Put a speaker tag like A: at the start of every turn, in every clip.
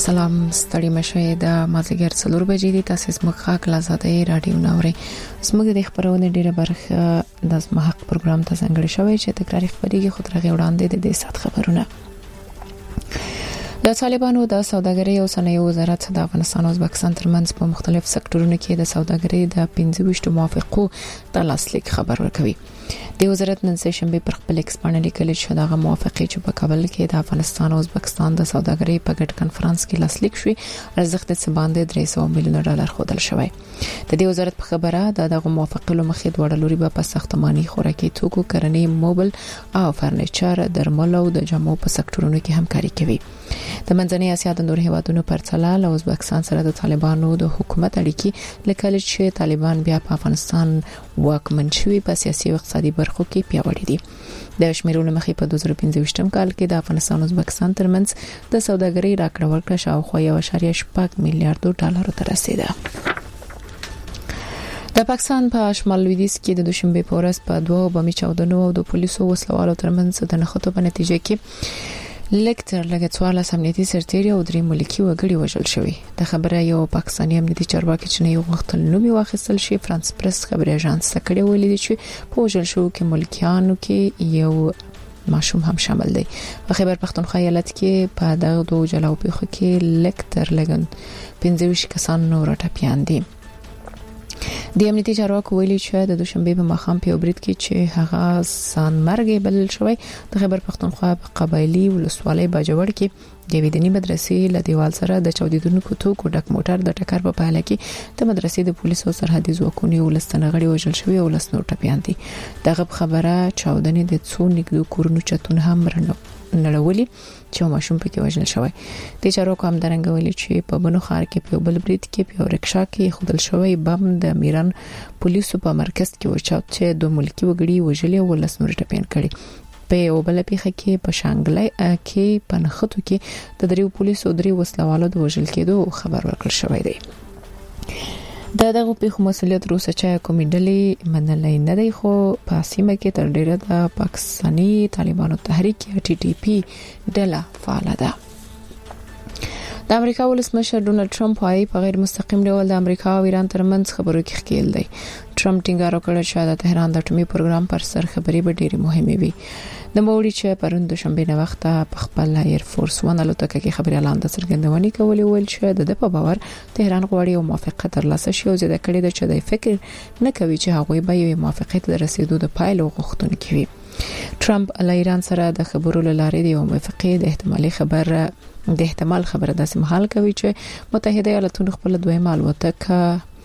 A: سلام ستړي مشه د مازیګر 4 بجې دي تاسو زموږ خاک لازادې رادیو نوري زموږ د خبرونه ډیره برخه د محق پروګرام ته څنګه شوی چې تکراری خبرېږي خو ترغه وړاندې د دې سات خبرونه د طالبانو د سوداګرۍ او صنایع وزارت د افغانستان او ازبکستان ترمنځ په مختلف سکتورونو کې د سوداګرۍ د 25 موافقو د لاسلیک خبر ورکوي. د وزارت نن شنبه پر خپل ایکس باندې لیکلي چې دغه موافقه چې په کابل کې د افغانستان او ازبکستان د سوداګرۍ په ګډ کانفرنس کې لاسلیک شوی ارزښت څه باندې 300 میلیون ډالر خودل شوی. د دې وزارت په خبره دغه موافقه لمخې د وړلوري په ساختماني خوراکي توکو کرنې موبل او فرنیچر درمل او د جامو په سکتورونو کې همکاري کوي. د منځنۍ اسیا د نور هیوادونو پرتله له ازبکستان سره د طالبانو د حکومت اړیکې لکه چې طالبان بیا په افغانستان واکمن شوي په سیاسي او اقتصادي برخو کې پیاوړي دي. د شمیرو لمخې په 2015 کال کې د افغانستان او ازبکستان ترمنځ د سوداګرۍ راکړه ورکړه شاوخوا 1.8 میلیارډ ډالر ته رسیده. د پاکستان په شمال لویدیځ کې د دوشنبه په ورځ په 2 بمي چاودنو او د پولیسو وسلوالو ترمنځ د نښتو په نتیجه کې لیکتر لګه 14 امنیتي سرتیري او 3 ملکی وګړي وژل شوی. د خبره یو پاکستاني امنیتي چارواکي چې یو وخت نومي واخیستل شي فرانس پریس خبري اژانس ته کړي ویلي چې په وژل شو کې ملکیانو کې یو ماشوم هم شامل دی. په خیبر پختونخوا ایالت کې په دغه دوه جلاو پیښو کې لیکتر لګن 15 کسان نور ټپيان دي. د امنیتي چارواکو ویلي چې د دوشنبه په ماښام په برید کې چې هغه سان مرګ بلل شوی د خیبر پختونخوا په قبایلی ولسوالۍ باجوړ کې د ویدنی مدرسې له دیوال سره د چاودیدونکو توکو ډک موټر د ټکر په پایله کې د مدرسې د پولیسو سرحدي ځواکونو ولستنغړي وژل شوی او لسنو ټپيان دي. دغه خبره چاودنې د څو نګدو کورونو چتون هم نړولي چې ماشوم پکې وژل شوی. د چارواکو هم درنګ ویلي چې په بنو خار کې په بل برید کې په رکشا کې خودل شوی بم د میران پولیسو په مرکز کې وچات چې دوه ملکی وګړي وژلي او لسنو ټپيان کړي. په یو بل پیښه کې په شانګلای کې په نخښتو کې د دریو پولیسو درې وسلوالو د وژل کېدو خبر ورکړل شوی دی. دغه پیښو مسؤلیت روسه چې کومې ډلې منلای نه دی خو په سیمه کې تر ډیره د پاکستاني طالبانو تحریک ټي ټي پی ډله فعال ده. د امریکا ولسمشر ډونالد ټرمپ وايي په غیر مستقیم ډول د امریکا او ایران ترمنځ خبرو کې ښکیل دی. ټرمپ ټینګار وکړ چې د تهران د اټومي پروګرام پر سر خبرې به ډېری مهمه وي. د موړي چې پرون د شنبه نه وخت په خپل ایر فورس 1 الوتکه کې خبري اعلان د څرګندونې کولې ویل چې د په باور تهران غواړي او موافقه ترلاسه شي او زیاده کړي چې د فکر نه کوي چې هغه به یو موافقه ته رسیدو د پایلو غوښتونکي وي. ټرمپ له ایران سره د خبرو لارې د موافقه د احتمال خبره داسې محل کوي چې متحده ایالاتونو خپل دویمه الوتکه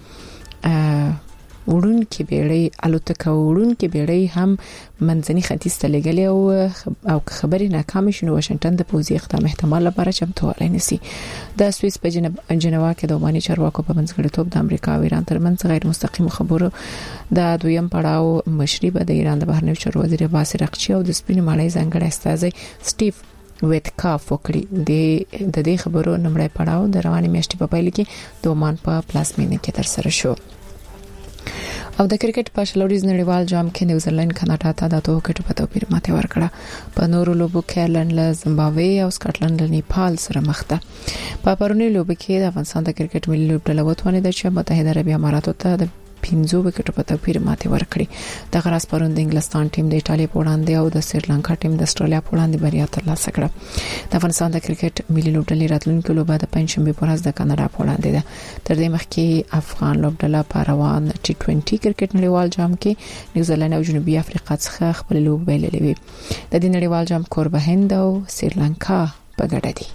A: وړون کې بیړۍ هم منځني ختیځ ته لګلې او خبرې ناکام شونه واشنگټن د پوزي اقدام احتمال لپاره چمتووالی نسی. د سوئس په جنوا کې د وماني چارواکو په منځګړیتوب د امریکا او ایران ترمنځ غیر مستقیم خبرو د دویم پړاو مشري به د ایران د بهرنیو چارو وزیر عباس رقچي او د سپین مالی ځنګړی استاذ سټیو ویتکاف وکړي. د دې خبرو نمبر پړاو د رواني میاشتې په پیل کې د عمان په پلاسمینه کې تر سره شو. او د کرکټ په شلوريز نړیوال جام کې نیوزیلند کاناډا ته د دوه وکټو په توپیر ماته ورکړه. په نورو لوبو کې آیرلند له زیمبابوې او سکاټلند له نیپال سره مخ ده. په پرونی لوب کې د افغانستان د کرکټ ملي لوبډله وتوانیده چې متحده عربي اماراتو ته د 15 وکټو په توپیر ماته ورکړي. د غراس پرون د انګلستان ټیم د ایتالیا په وړاندې او د سریلانکا ټیم د استرالیا په وړاندې بریا ترلاسه کړه. د افغانستان د کرکټ ملي لوبډلې راتلونکي لوبه د پنځشنبه په ورځ د کاناډا په وړاندې ده. تر دې مخکې افغان لوبډله په روان ټي 20 کرکټ نړیوال جام کې نیوزیلند او جنوبي افریقا څخه خپل لوب بایللې وي. د دې نړیوال جام کوربه هند او سریلانکا په ګډه دي.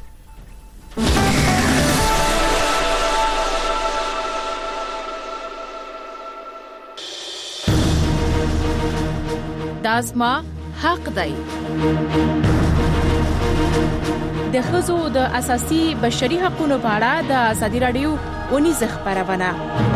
B: دازما حق دی. د ښځو د اساسي بشري حقوقو په اړه د ازادي رادیو ونیز خبرونه.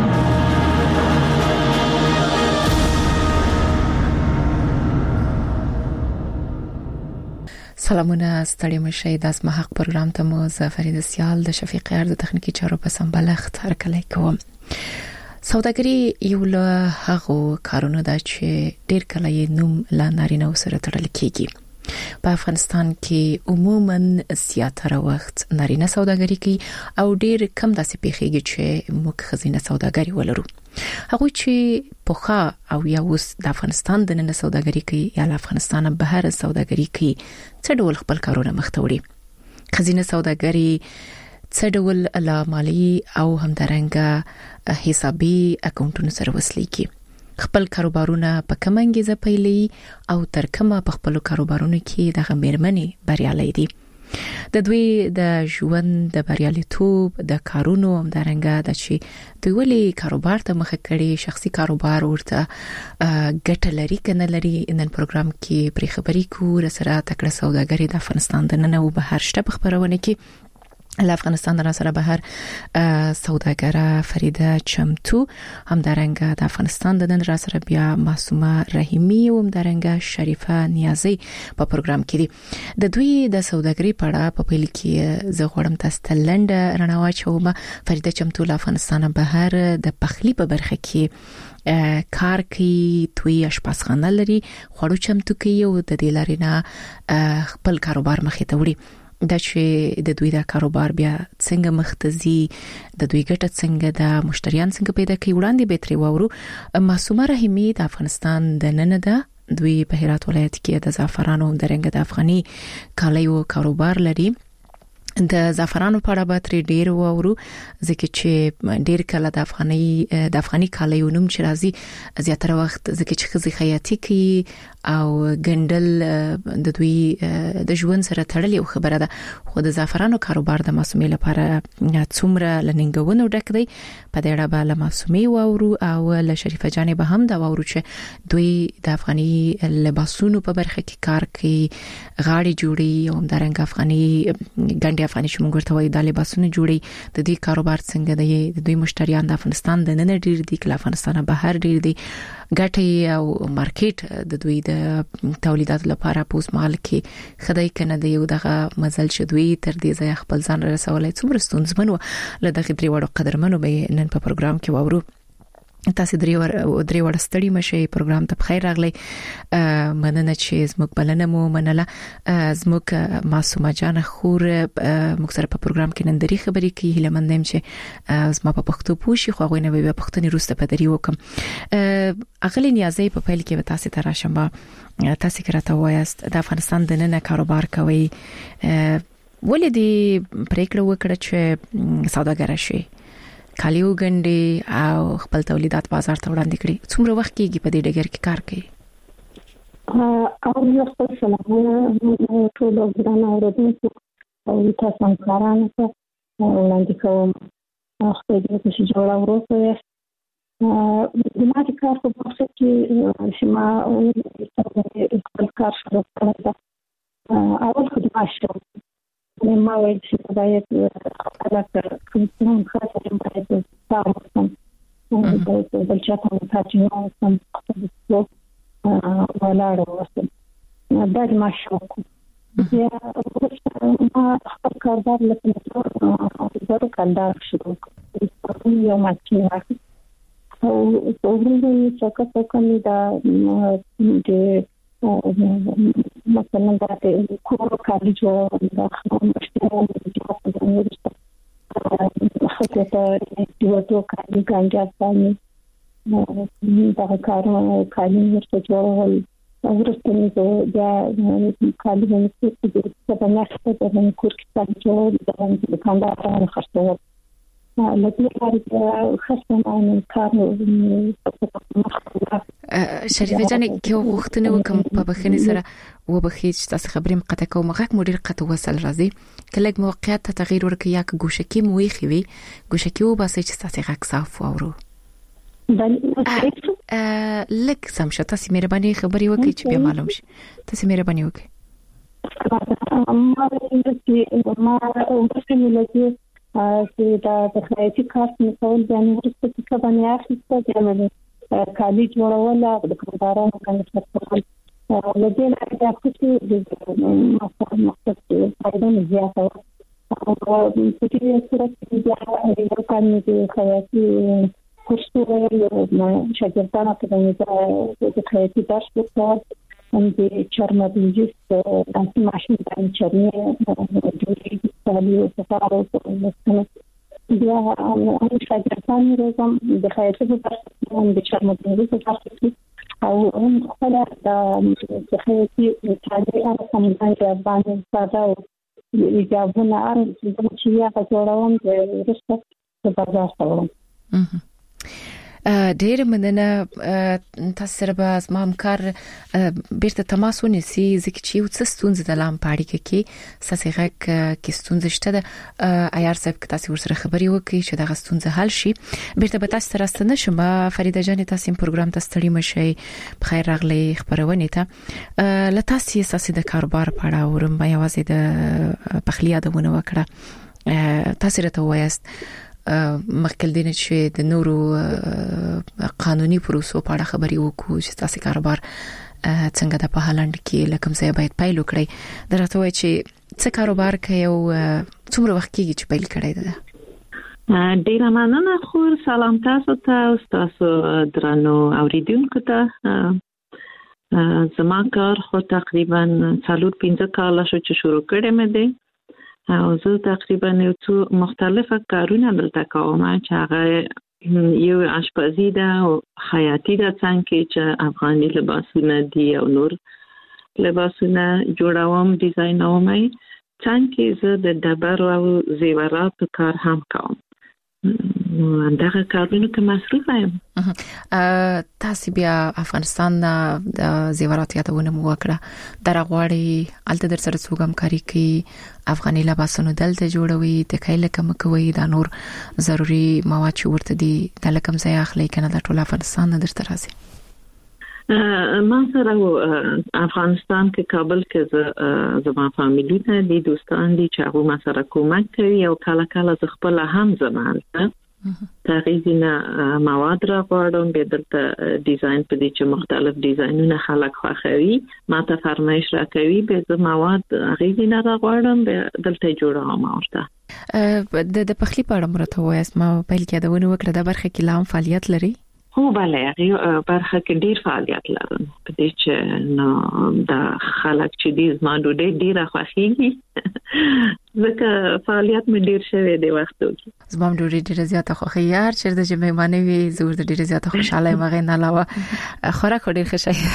A: سلامونه ستړي مشه د اسما حق پروګرام ته مو زفرید سیال د شفیق ارز تخنیکی چارو په سمبلخت هرکلی کوم. سوداګري یو له هغه کارونه ده چې ډېر کله یې نوم لا نارینه سره تړل کیږي. په افغانستان کې عموما زیاتره وخت نارینه سوداګري کوي او ډېر کم داسې پیښیږي چې موږ خزینه سوداګري ولرو. هغه چې پوخا او یا اوس د افغانستان د نن سوداګري کوي یا د افغانستان بهر سوداګري کوي څه ډول خپل کارونه مخته وړي. خزینه سوداګري څه ډول لا مالی او همدارنګه حسابي اکاونټونو سره وصلي کی. خپل کاروبارونه په کوم انګیزه پیلي او تر کومه په خپل کاروبارونو کې د غمیرمنې بریالي دي. د دوی د ژوند د بریالیتوب د کارونو همدارنګه د چې دوی ولې کاروبار ته مخه کړي، شخصي کاروبار ورته ګټه لري کنه لري. نن پروګرام کې پرې خبرې کوو سره تکړه سوداګري د افغانستان د نن او بهر شته خبرونه کې له افغانستان را سره بهر سوداګره فریده چمتو همدارنګه د افغانستان د نن را سره بیا معصومه رحیمی او همدارنګه شریفه نیازی په پروګرام کې دي. د دوی د سوداګري په اړه په پیل کې زه غواړم تاسو ته لنډه رڼا واچوم. فریده چمتو له افغانستان بهر د پخلی په برخه کې کار کوي، دوی اشپزخانه لري، خوړو چمتو کوي او د دې لارې نه خپل کاروبار مخې ته وړي. دا چې د دوی د کاروبار بیا څنګه مختزي، د دوی ګټه څنګه د مشتریان څنګه پیدا کوي وړاندې به تری وورو. معصومه رحیمی د افغانستان د نن ده، دوی په هرات ولایت کې د زعفرانو د رنګ د افغاني کالیو کاروبار لري. د زعفرانو په اړه به تر ډیر وورو ځکه چې ډیر کله د افغاني کالیو نوم چې راځي زیاتره وخت ځکه چې خزي خیاطي کوي او ګندل د دوی د ژوند سره تړلې خبره ده. خو د زعفرانو کاروبار د معصومې لپاره څومره لنګونو ډک دی. په دې اړه به له معصومې وورو او له شریفه جان به هم دا وورو چې دوی د افغاني لباسونو په برخه کې کار کوي، غاړي جوړي او همدارنګه افغاني ګنډي افغاني چې موږ ورته وایو د لباسونو جوړي. د دې کاروبار څنګه دی؟ د دوی مشتریان د افغانستان د نن ډیر دي، کله افغانستان بهر ډیر دي. ګټي او مارکیټ د دوی د تولیدات لپاره پوس مال کې خدای کنه دی یو دغه مزل شدوي تر دې ځای خپل ځان رسولای څومره ستونزمن و. لدغه درې وړو قدرمنو به نن په پروګرام کې وورو. تاسو درې وړ ستړي مشه پروګرام ته بخیر راغلی. مننه چې زموږ بلنه مو منله. زموږ معصومه جان خور موږ سره په پروګرام کې نن درې خبرې کوي. هله مندم چې زما په پښتو پوښي خو غوینه به پښتني روسته په درې وکم. اغلی نیازی په پیل کې تاسو ته راشم. تاسو کرته وایست د افغانستان د نن کاروبار کوي، ولې دې پریکړه وکړه چې سوداګر شي، کالیو ګنډي او خپل تولیدات بازار ته وړاندې کړي؟ څومره وخت کېږي په دې ډګر کې کار کوي؟
C: او یو څه سلامونه ټول ورانه اوردونکو او تاسو هم کارانه ته وړاندې کوم. خپل دې چې جوړه وروسته د ما د کار په وخت کې چې ما خپل کار شروع کړم. اول خو د ماشوم ما وایي چې باید علاقه کوم خاصه باید تاسو هم د چاته متاجرو سم خپل ولاړ اوسم. دا د ماشوم یا ما خپل کاروبار لپاره زه کاندار شروع کړم. یو ماشین راځي او ورته چې کومه دا مثلا دا کور کاری جو دا مشتریان د خپل ته دیوتو کاری ګانجا باندې دا کارونه کاری ورته جوړول. ورته دا کاری باندې چې په ناخته د کور کې جوړول د کاندار خرڅول.
A: شریفه جان کې وختونه وکم په بخښنې سره و بخښ تاسو خبرې مقطع کوم غږ مدیر قطه وصل راځي کله موقعیت ته تغییر ورکړي یا ګوشکی مو یې خوي ګوشکی و باسي چې تاسو غږ صاف اورو لک سم شته تاسو مهرباني خبرې وکړئ چې به معلوم شي. تاسو مهرباني وکړئ. چې دا د خیاطي کار مسول باندې ورسته چې باندې اخیسته د کالي جوړول د کاروبارونو باندې څرګندول لږه لږه چې د مقصد فائدہ نه زیاته او په دې سره چې دا یو کاري د خیاطي کورسونه شاګردانو ته د خیاطي درس ورکول
C: د چرم بلیجیس د ماشین د چرمی جوړې سالي په کارو کوي بیا هم شاګردان روزم د خیاطۍ په برخه د چرم بلیجیس په برخه کې او هم خپل د خیاطۍ تعلیمات هم باندې ساده او ایجابونه چې یا جوړوم د رسته په بازار سره
A: ډېر مننه. تاسو سره به زما همکار بیرته تماس ونیسي ځکه چې یو څه ستونزې د لام پاړی کې ساسغه کې ستونزې شته د عیار صاحب کې تاسو ورسره خبري وکړي چې دا ستونزه حل شي. بیرته به تاسو سره ستنه شم. فریده جان تاسو پروګرام ته ستړي مشي. بخیر راغلی خبرونه ته لته سیاسي د کاروبار په اړه ورم یوازې د پخلی یادونه وکړه. تاسو راته وایست مخکې دینه چې د نورو قانوني پروسو په اړه خبري وکړو چې تاسو کاروبار څنګه د په هالند کې لکه څه باید پیل وکړي. درته وایي چې څه کاروبار کوي او څومره وخت کېږي چې پیل کړی دی؟
D: ډیر مننه. خو سلام تاسو ته او تاسو درنو اوریدونکو ته. زما کار خو تقریبا 4-5 کال شو چې شروع کړم دی او زه تقریبا یو څو مختلفه کارونه دلته کوم چې هغه یو آشپزی ده او خیاطی ده څنګه چې افغاني لباسونه دي او نور لباسونه جوړوم ډیزاینوم څنګه زه د ډبرو او زیوراتو کار هم کوم. دغه کارونه کې مصروف یم.
A: تاسو بیا افغانستان د زیورات یادونه مو وکړه. درغواړي الته در سره څوګم کاری کوي افغاني لباسونو دلته جوړوي د کایله کم کوي دا نور ضروری مواد چې ورته دي د لکم ځای اخلي کنه د ټول افغانستان نه درته راځي.
D: ما سره افغانستان کې کابل کې زما فامیلیونه دي دوستان دي چې هغه ما سره کومک کوي او کله کله ز خپل هم زمانه تغییرنا مواد را غواړم به دلته ډیزاین په دې چې مختلف ډیزاینونه خلک خوښوي ما ته فرمایش راکوي به زه مواد غیږینا را غواړم به دلته جوړوم ورته.
A: د پخلی په اړه مرته وایست ما پیل کې دا ونه وکړه د برخه کې لام فعالیت لري؟
D: هو بله برخه کې ډیر فعالیت لرم په دې چې نو د خلک چې دې زما ډېر خوښيږي ځکه فعالیت مې ډیر شوی دی وختو کې.
A: زما ډېر زیاته خوښي یار چې د جمعمانه وي زور د ډېر زیاته خوشاله مغه نه علاوه خوراک ډېر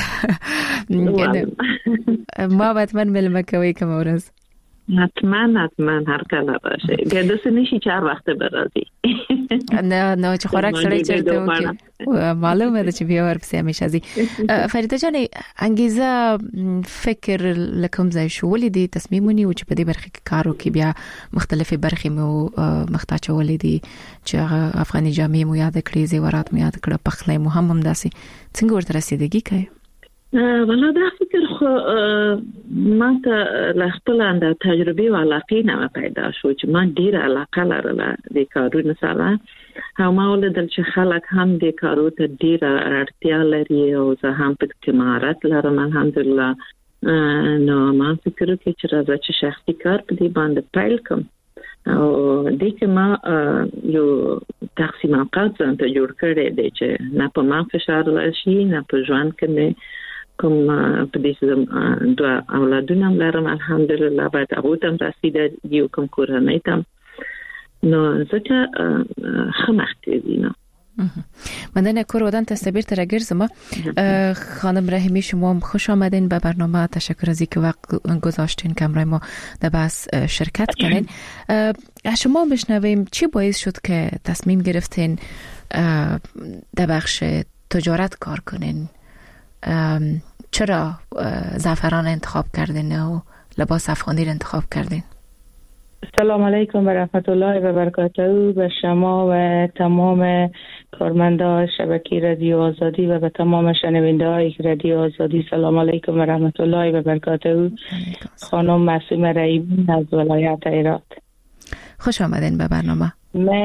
A: خوشاله ما باتمن ملمه کوي کوم ورځ
D: حتما هر کله باشه بیا د سنشي 4 وخت برازي
A: نه چې خوراک سره چرته وکي معلومه ده چې بیا ورپسې همیشه زی. فریده جان انګیزه فکر لکم ځای شو ولې دي تصمیمونه او چې په دې برخه کې کار وکي بیا مختلفه برخې مو محتاج ولې دي چې افغاني جامې مو یاد کړې زیورات مو یاد کړه پخلی مو هم داسي څنګه ورته رسیدګي کوي؟
D: والله دا فکر خو ما ته له خپل اند تجربه او علاقه نه پیدا شو چې ما ډیر علاقه لرله د کارونو سره او ما ولدل چې خلک هم د کارو ته ډیر اړتیا لري او زه هم په کې مهارت لرم الحمدلله. نو ما فکر وکړ چې راځه چې شخصي کار په دې باندې پیل کوم او د کې ما یو تقسیم اوقات څنګه جوړ کړی دی چې نه په ما فشار راشي نه په ژوند کې کوم په دې دوه اولادونه لرم الحمدلله باید هغه تم رسیده یو کوم کورنۍ تم نو ځکه خمخت دي نه
A: مندن کور ودان تستبیر ترگرزم خانم رحیمی شما خوش آمدین به برنامه. تشکر از اینکه وقت گذاشتین که امروز ما در بحث شرکت کنین. شما بشنویم چی باعث شد که تصمیم گرفتین در بخش تجارت کار کنین؟ چرا زعفران انتخاب کردین و لباس افغانی انتخاب کردین؟
E: سلام علیکم و رحمت الله و برکاته به شما و تمام کارمندان شبکه رادیو آزادی و به تمام شنونده‌های رادیو آزادی. سلام علیکم و رحمت الله و برکاته. خانم معصومه رحیمی از ولایت هرات.
A: خوش آمدین به برنامه.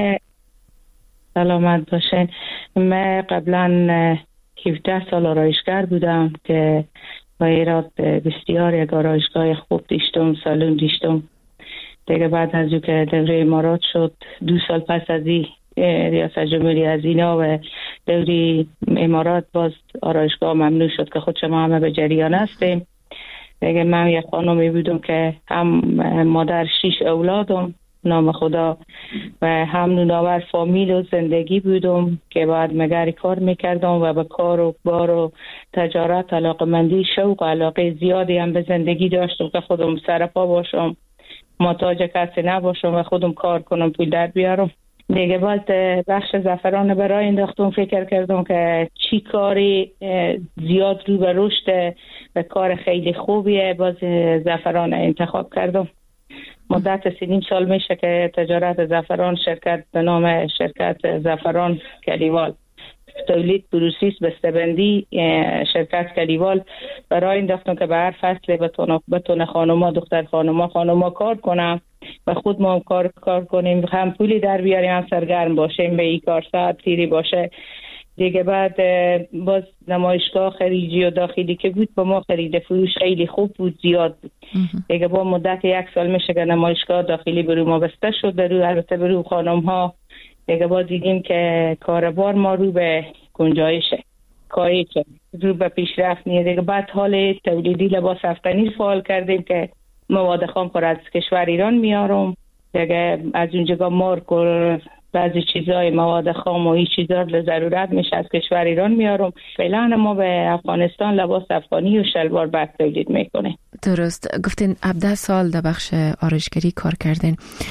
E: سلامت باشین. من قبلا 17 سال آرایشگر بودم که با هرات بسیار یک آرایشگاه خوب داشتم، سالن داشتم. دیگه بعد از که دوره امارات شد 2 سال پس از این ریاست جمهوری از اینا و دوری امارات باز آرایشگاه ممنوع شد که خود شما همه به جریان هستیم. دیگه من یک خانمی بودم که هم مادر 6 اولادم نام خدا و هم نوناور فامیل و زندگی بودم که بعد مگر کار میکردم و به کار و بار و تجارت علاقمندی شوق و علاقه زیادی هم به زندگی داشتم که خودم سرپا باشم، محتاج کسی نباشم و خودم کار کنم پول در بیارم. دیگه باز بخش زعفران برای انداختم، فکر کردم که چی کاری زیاد رو به رشد و کار خیلی خوبیه، باز زعفران انتخاب کردم. مدت 3.5 سال میشه که تجارت زعفران شرکت به نام شرکت زعفران کلیوال تولید پروسس بسته‌بندی شرکت کلیوال برای انداختم که به هر فصل بتونه خانوما دختر خانوما کار کنم و خود ما کار کنیم، هم پولی در بیاریم هم سرگرم باشیم به این کار، ساعت تیری باشه. دیگه بعد باز نمایشگاه خارجی و داخلی که بود با ما خرید فروش خیلی خوب بود، زیاد بود. دیگه با مدت 1 سال میشه که نمایشگاه داخلی برو ما بسته شد، برو البته برو خانم ها. دیگه باز دیدیم که کاربار ما رو به گنجایشه، کاری که رو به پیشرفت نیه. دیگه بعد حال تولیدی لباس افغانی فعال کردیم که مواد خام پر از کشور ایران میارم. دیگه از اونجا مارک و بعضی چیزای مواد خام و این چیزا رو ضرورت میشه از کشور ایران میارم. فعلا ما به افغانستان لباس افغانی و شلوار بست تولید میکنه.
A: درست گفتین 17 سال در بخش آرایشگری کار کردین.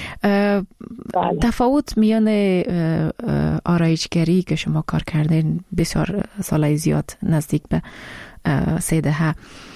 E: بله.
A: تفاوت میان آرایشگری که شما کار کردین بسیار سالای زیاد نزدیک به 3 دهه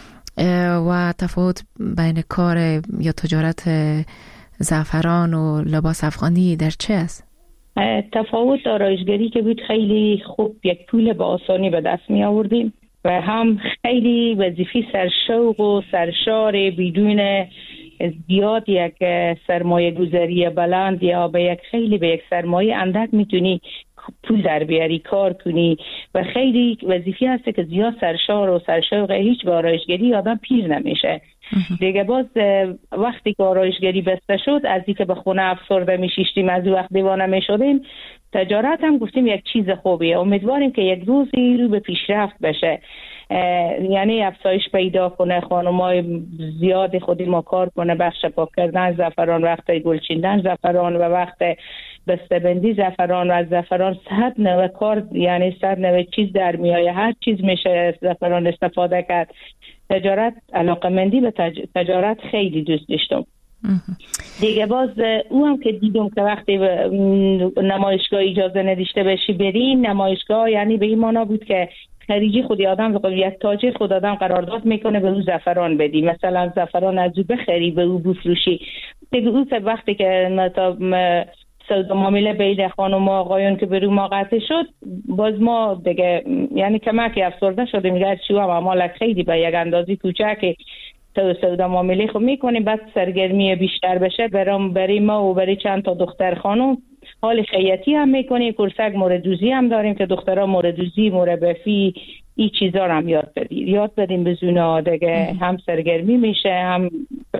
A: و تفاوت بین کار یا تجارت زعفران و لباس افغانی در چه است؟
E: تفاوت آرایشگری که بود خیلی خوب یک پول با آسانی به دست می آوردیم و هم خیلی وظیفه سرشوق و سرشار بدون زیاد یک سرمایه گذاری بلند یا به یک سرمایه اندک میتونی پول در بیاری، کار کنی و خیلی وظیفه هست که زیاد سرشار و سرشوق هیچ به آرایشگری آدم پیر نمیشه. دیگه باز وقتی که آرایشگری بسته شد، از اینکه به خونه افسرده میشیشتیم، از وقت دیوانه میشدیم، تجارت هم گفتیم یک چیز خوبیه، امیدواریم که یک روزی رو به پیشرفت بشه، یعنی افزایش پیدا کنه، خانمای زیاد خودی ما کار کنه، بخش پاک کردن زعفران، وقت گل چیندن زعفران و وقت بسته‌بندی زعفران و از زعفران 100 نوع کار، یعنی 100 نوع چیز در میایه، هر چیز میشه از زعفران استفاده کرد. تجارت علاقمندی به تجارت خیلی دوست داشتم. دیگه باز او هم که دیدم که وقتی نمایشگاه اجازه نداشته بشی بری نمایشگاه، یعنی به این معنا بود که خریجی خودی آدم یک تاجر خود آدم قرارداد میکنه به او زعفران بدی، مثلا زعفران از او بخری به او بفروشی. دیگه او وقتی که سودا معامله بین خانم و آقایون که برو ما قطع شد، باز ما دیگه یعنی کمکی افسرده شده میگه چی هم اعمال خیلی به یک اندازی کوچک سودا معامله خو میکنیم، بعد سرگرمی بیشتر بشه برای ما و برای چند تا دختر خانم حال خیاطی هم میکنیم، کورسک موردوزی هم داریم که دخترها موردوزی، مربفی این چیزا هم یاد بدیم به زونا. دیگه هم سرگرمی میشه هم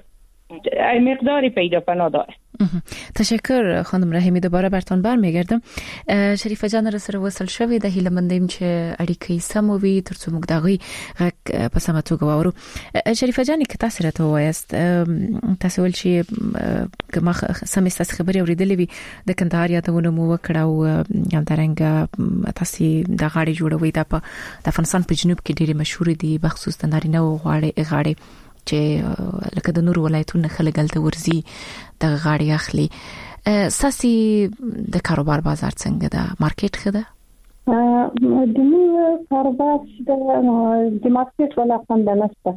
E: مقداری پیدا پنا داره.
A: تشکر خانم رحیمی، دوباره برتون برمیگردم. شریفه جان سره وصل شوی د هیله مندیم چې اړیکې سم وي ترڅو موږ دغه غږ په سمه توګه واورو. شریفه جان که تاسو راته وایست تاسو ول چې ما سمې ستاسو خبرې اوریدلې وي د کندهار یادونه مو وکړه او همدارنګه تاسو د غاړې جوړوي د افغانستان په جنوب کې ډېری مشهور دي بخصوص د نارینه او غاړې چې لکه د نور ولایتونو خلک هلته ورځي د غاړې اخلي. ساسي د کاروبار بازار څنګه ده؟ مارکیټ ښه ده؟
C: د نور کاروبار د مارکیټ ولا خوند نشته،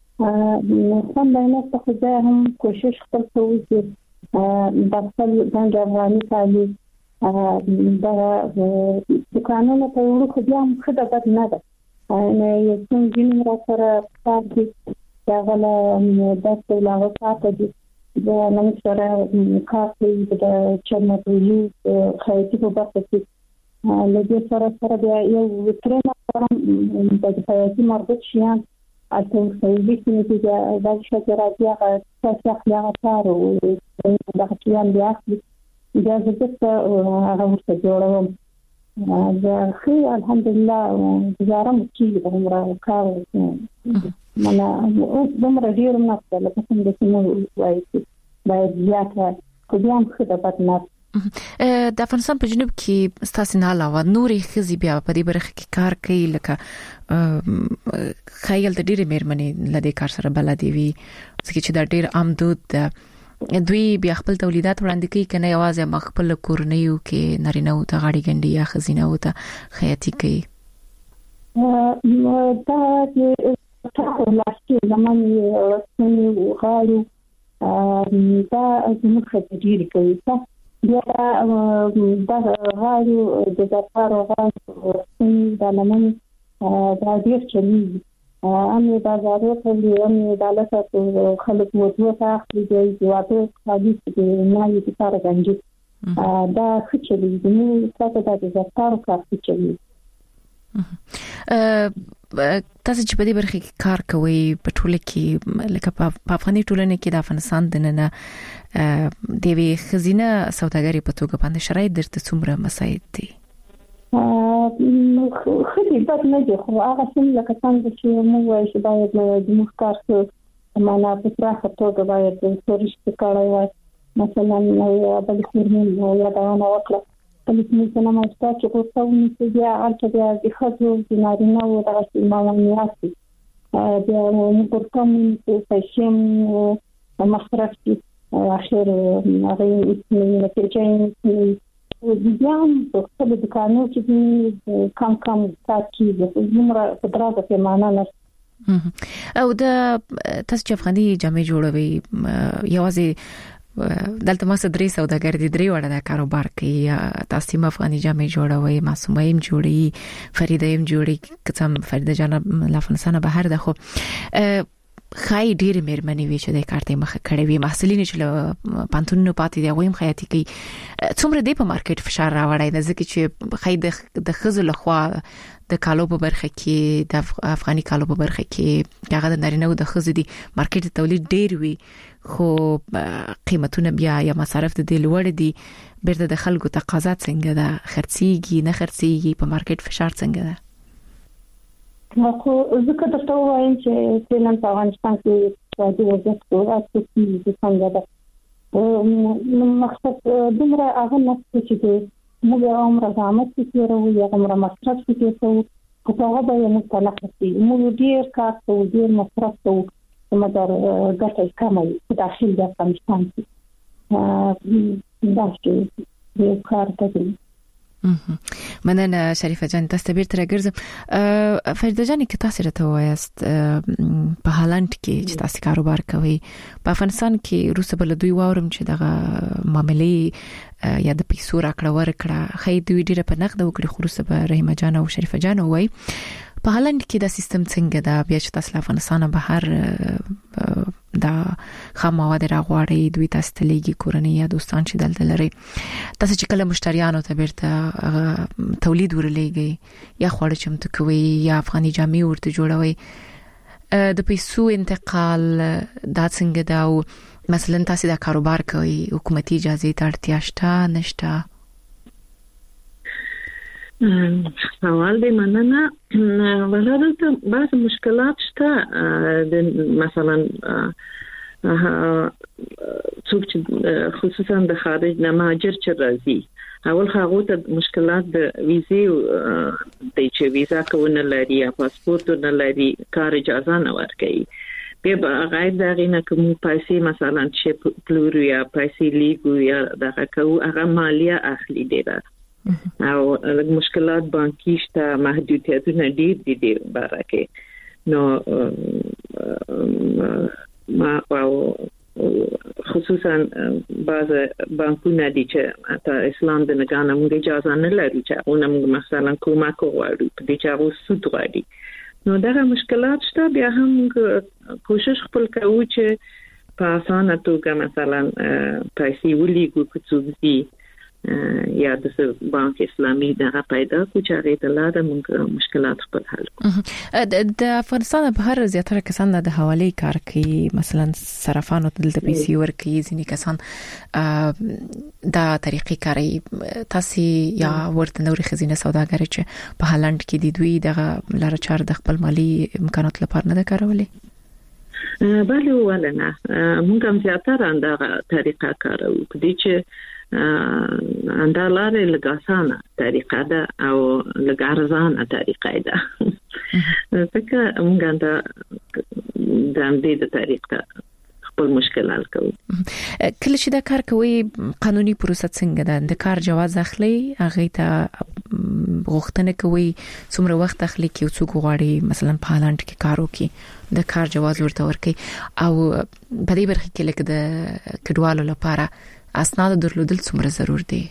C: خو زه هم کوشش خپل کوم چې د خپل ځان افغاني کالي د دکانونو په وړو خو بیا هم ښه ده، بد نه ده. یو څو ځینې را سره کار دي دغله داسې لاغه ساعته دي د نن سره کار کوي د چرمتولي خیاطي په برخه کې له دې سره بیا یو ترېنه د خیاطي مربوط شیان اته ورسوي چې د شکر راځي هغه څه خپل کار او دغه شیان بیا اخلي بیا زه هغه ورته جوړوم دا خو الحمدلله گزارم چې د عمره کار مانا عمره ډیر نه کړل په کوم د سیمو وایي باید زیاته کوم خدمات نه
A: د افغانستان په جنوب کې ستاسو نه علاوه نورې خزي بیا په دې برخه کې کار کوي لکه خیال د ډیره مېرمنې لدې کار سره بلدي وي چې دا ډیر عام دود دوی بیا خپل تولیدات وړاندې کوي کنه یوازې مخبل کورنیو کې نارینه او ته غاړي ګنډي یا خزینه او ته خیاطي کوي
C: دا چې لاسي زمان سني غاړي دا زموږ خدای کوي بیا دا غاړي د ځکارو غاړي سني د لمن دا ډیر چلی امي بازارو ته امي دالته خلک موضوع ته اخلي دی واته خالي نه یې کار غنجي دا خچلي دني تاسو د ځکارو کار خچلي
A: تاسو چې په دې برخه کې کار کوي په ټوله کې لکه په افغاني ټولنه کې د افغانستان د نن د وی خزینه سوداګري په توګه باندې شرایط درته څومره مساعد دي
C: خدي بد نه دي خو هغه څنګه لکه څنګه چې موږ وایو چې باید د مخکار څه معنا په پراخه توګه باید ورشته کړای وای مثلا بل خورمون یا دا نه وکړه کله چې موږ نه ماستا چې په څو کې بیا البته بیا د خځو د نارینه او د غسیمانیاتي بیا موږ په کوم پیسې مصرف کې اخر هغه یې نتیجه وزیان په خپل دکانو کې کم ساتي د عمره په درازه کې معنا نه
A: او د تاسو چې افغاني جامې جوړوي یوازې دلته ما سره درې سوداګر دي درې وړه د کاروبار کوي تاسو ما افغاني جامې جوړوي معصومه يم جوړي فريده يم جوړي کڅم فريده جان لافنسانه بهر ده خو خای ډیر مېرمنې وی چې د کارته مخه کړې وي محصلین چې پانتونو پاتې دی غویم خیاطي کوي څومره دی په مارکیټ فشار راوړای د ځکه چې خای د خزل لخوا د کالو په برخه کې د افغاني کالو په برخه کې هغه د نارینه او د خزې دی مارکیټ تولید ډیر وي خو قیمتونه بیا یا مصارف د دې لوړ دي بیرته د خلکو تقاضا څنګه ده خرڅيږي نه خرڅيږي په مارکیټ فشار څنګه ده
C: خو ځکه تاسو وایم چې نن په افغانستان کې د وضعیت په اړه څه څنګه ده مقصد دمره هغه نشته چې موږ عمره زحمت کړو یا عمره مصرف کړو خو هغه به یې مستلخصي موږ ډیر کار کوو ډیر مصرف کوو مګر ګټه کمه داخل د افغانستان کې دا چې یو کار کوي
A: مننه شریفه جان تاسو بیرته راګرځم فريده جان کې تاسو راته وایست په هالند کې چې تاسو کاروبار کوي په افغانستان کې روسه بل دوی واورم چې دغه معاملې یا د پیسو راکړه ورکړه خې دوی ډیره په نقد وکړي خو روسه به رحیمه جان او شریفه جان وای په هالند کې دا سیستم څنګه دا بیا چې تاسو افغانستان بهر دا خام مواد راغواړي دوی تاسو ته لګي کورنۍ یا دوستان چې دلته لري تاسو چې کله مشتریانو ته بیرته تولید ورلېږي یا خوړ چمتو کوي یا افغاني جامې ورته جوړوي د پیسو انتقال دا څنګه دا او مثلا تاسو دا کاروبار کوي حکومتي اجازه ته اړتیا شته نشته
D: سوال دی مننه ولادت بعض مشکلات شته د مثلا څوک خصوصا د خارج نه مهاجر چې راځي اول هغه ته مشکلات د ویزې د چې ویزا کوونه لري یا پاسپورت نه لري کار اجازه نه ورکړي به غیر دغه کوم پیسې مثلا چې پلورو یا پیسې لیګو یا دغه کوو هغه مالیه اخلي دی او مشکلات بانکی شته محدودیتونه ډېر دي برکه نو ما او خصوصا بعض بانکونه دي چې ته اسلام د نګانه موږ اجازه نه لري چې اونم مثلا کومک وغواړو په دې چې هغه سود غواړي نو دا مشکلات شته بیا هم کوشش خپل کوو چې په اسانه توګه مثلا پیسې ولېږو کوڅوږي یا د بانک اسلامي دغه پیدا کو چې هغه د لاره موږ مشکلات خپل حل
A: کوو. د افغانستان بهر زیاتره کسان د حواله کار کوي، مثلا صرافانو دلته پیسې ورکوي، ځینې کسان دا طریقې کاروي. تاسو یا ورته نوري خزینه سوداګر چې په هالند کې د دوی دغه لاره چار د خپل مالی امکانات لپاره نه کارولې؟
D: بله ولنه موږ هم زیاتره اندغه طریقه کارو کدي چې اندالاره لګاسانه طریقه ده او لګارزانه طریقه ده. ځکه موږ د دې طریقه خپل مشکل حل کوو.
A: کله چې دا کار کوي قانوني پروسه څنګه ده؟ د کار جواز اخلي، هغه ته غوښتنه کوي څومره وخت اخلي کې څوک غواړي مثلا په هالند کې کار وکړي د کار جواز ورته ورکړي، او په دې برخه کې لکه د کډوالو لپاره اسناد درلودل څومره ضرور دي؟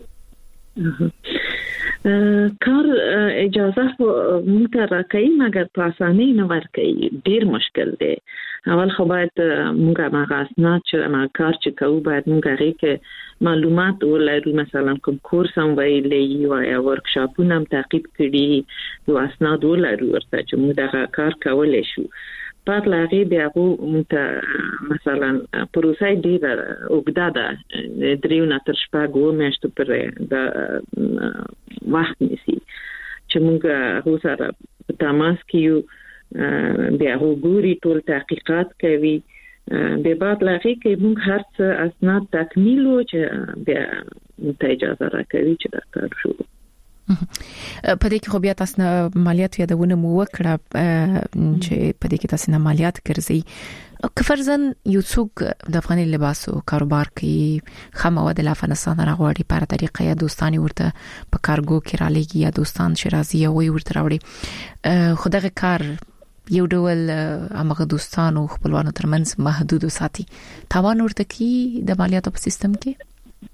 D: کار اجازه موږ راکړي مګر په اسانۍ نه ورکړي، ډیر مشکل دی. اول خو باید موږ هغه اسناد چې ما کار چې کوو باید موږ هغه کې معلومات ولرو، مثلا کوم کورس هم ویلې یا ورکشاپونه هم تعقیب کړي، یو اسناد ولرو ورته چې موږ دغه کار کولای شو. بعد لاغي بیا مثلا پروسه ډیره اوږده ده، دریو تر شپږ میاشتو پورې د وخت نیسي چې موږ هغه سره په تماس کې یو، بیا ګوري ټول تحقیقات کوي، به بعد لاغي کې موږ هر څه اسناد تکمیل و چې بیا ته اجازه راکوي چې دا کار شروع.
A: په دې کې خو بیا تاسو مالیات یادونه مو وکړه چې په دې کې تاسو نه مالیات ګرځي. که فرضاً یو څوک د افغاني لباسو کاروبار کوي، خامه د افغانستان راغواړي په طریقه یا دوستانی ورته په کارګو کې را لګي یا دوستان شرازي وي ورته راوړي، خو دغه کار یو ډول هغه دوستانو خپلوانو ترمنځ محدود وساتي، تاوان ورته کی د مالیاتو په سیستم کې؟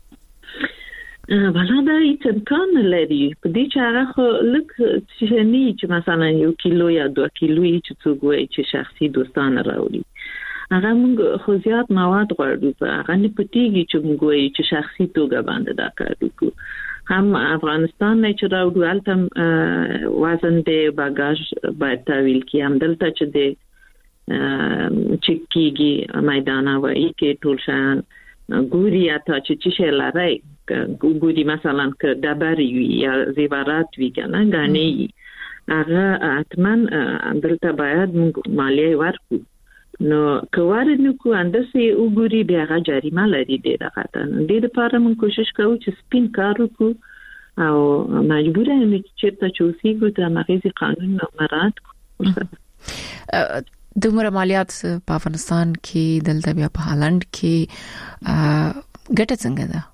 D: ولا دا هیڅ امکان لري په دې چې هغه خو لکه چې نه چې مثلا یو کیلو یا 2 کیلو چې څوک وایي چې شخصي دوستان راوړي، هغه موږ خو زیات مواد غواړو، هغه نه پټیږي چې موږ وایي چې شخصي توګه باندې دا کار وکړو. هم افغانستان نه چې راوړو البته وزن د باګاژ باید تحویل کی، هم دلته چې د چکیږي میدان وایي کې ټول شان ګوري اته چې شي لاري ګوري، مثلا که دبر یا زیورات وی کنه غنی هغه اتمن دلته باید مالیه ورکو. نو کوار نو کو اندسي وګوري بیا هغه جریمه لري دغه خاطر. د دې لپاره موږ کوشش کوو چې سپین کار وکړو او مجبور یم چې تاسو د مغزي قانون مراعات کړئ.
A: دومره مالیات په افغانستان کې دلته بیا په هالند کې ګټه څنګه ده؟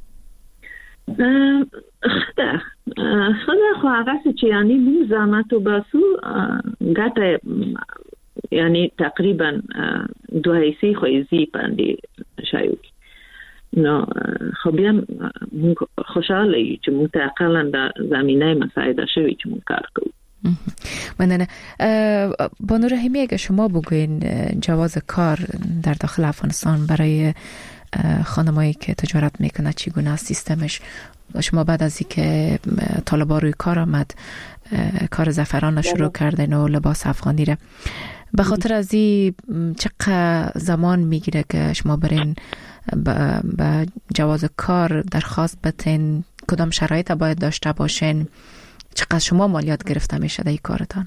D: خدا خو هغه چې یعنی موږ زحمت وباسو ګټه یعنی تقریبا 2 خو یې باندې شایو. نو خو بیا موږ خوشاله یو چې موږ تقریبا د زمینه مساعده شوی چې موږ کار کوو.
A: ممنونم. بانو رحیمی، اگه شما بگوین جواز کار در داخل افغانستان برای خانمایی که تجارت میکنه چگونه است سیستمش؟ شما بعد از اینکه طالبا روی کار آمد کار زعفران شروع کردن و لباس افغانی را، به خاطر از این چقدر زمان میگیره که شما برین با جواز کار درخواست بتین؟ کدام شرایط باید داشته باشین؟ چقدر شما مالیات گرفته میشه در این کارتان؟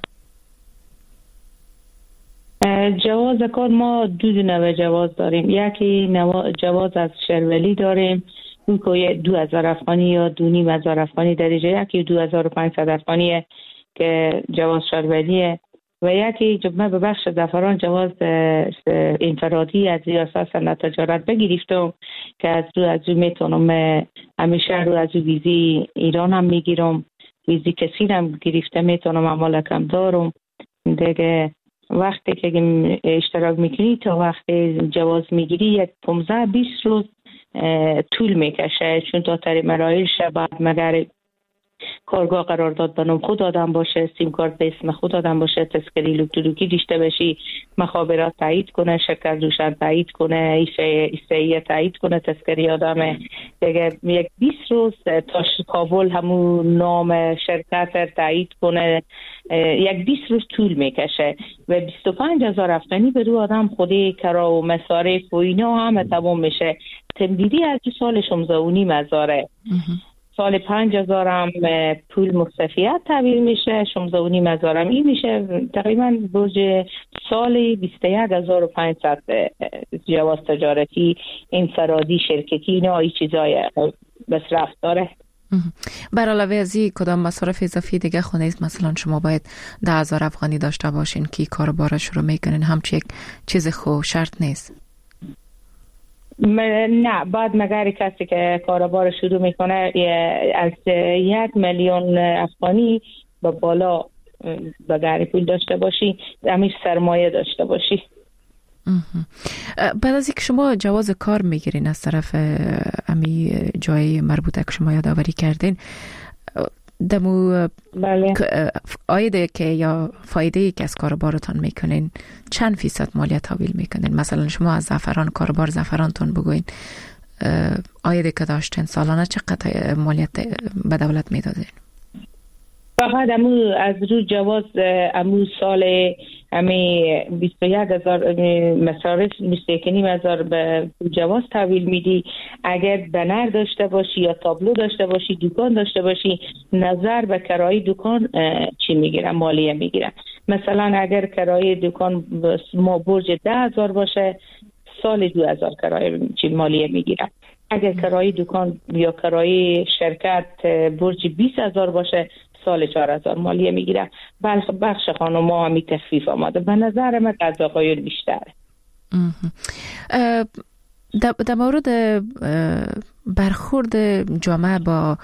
E: جواز کار ما 2 نوع جواز داریم. یکی جواز از شهرولی داریم، اون که 2000 افغانی یا 2500 افغانی درجه، یکی 2500 افغانیه که جواز شهرولیه، و یکی من به بخش زعفران جواز انفرادی از ریاست صنعت تجارت بگرفتم که از او میتونم همیشه رو از ویزی ایران هم میگیرم، ویزی کسی هم گرفته میتونم امالکم دارم دیگه. وقتی که اشتراک میکنی تا وقتی جواز میگیری 15-20 روز طول میکشه، چون تا تری مراحلش بعد مگر کارگاه قرارداد به نام خود آدم باشه، سیم کارت به اسم خود آدم باشه، تذکره الکترونیکی داشته باشی، مخابرات تایید کنه، شکر دوشن تایید کنه، ایسایی تایید کنه، تذکره آدم دیگه یک 20 روز تا کابل همون نام شرکت تایید کنه، یک 20 روز طول میکشه و 25,000 افغانی به رو آدم خودی کرا و مصارف و اینا همه تمام میشه. تمدیدی از سال 16,500 سال 5,000 هم پول مصرفیت تحویل میشه، 16,500 هم این میشه تقریبا برج سال 21,500 جواز تجارتی انفرادی شرکتی اینا ای چیزای مصرف داره.
A: بر علاوه از این کدام مصارف اضافی دیگه خونه است؟ مثلا شما باید 10,000 افغانی داشته باشین که کاروبار شروع میکنین، همچی یک چیز خو شرط نیست؟
E: نه، بعد مگر کسی که کاروبار شروع میکنه از 1,000,000 افغانی به بالا بگری پول داشته باشی، امیر سرمایه داشته باشی.
A: بعد از اینکه شما جواز کار میگیرین از طرف امی جای مربوطه که شما یادآوری کردین، دمو
E: بله.
A: آیده که یا فایده که از کاروبارتان میکنین چند فیصد مالیات تحویل میکنین؟ مثلا شما از زعفران، کاروبار زعفرانتون بگوین آیده که داشتین سالانه چقدر مالیات به دولت میدادین؟
E: فقط امو از رو جواز امو سال امی 21,000 مصارف 21,500 به جواز تحویل میدی. اگر بنر داشته باشی یا تابلو داشته باشی، دکان داشته باشی، نظر به کرایه دکان چی میگیرن؟ مالیه میگیرن. مثلا اگر کرایه دکان ما برج 10,000 باشه، سال 2,000 کرایه چی مالیه میگیرن. اگر کرایه دکان یا کرایه شرکت برج 20,000 باشه، سال 4,000 مالیه میگیره. بخش خانم ها همی تخفیف آمده. به نظر من از آقایون بیشتره.
A: در مورد برخورد جامعه با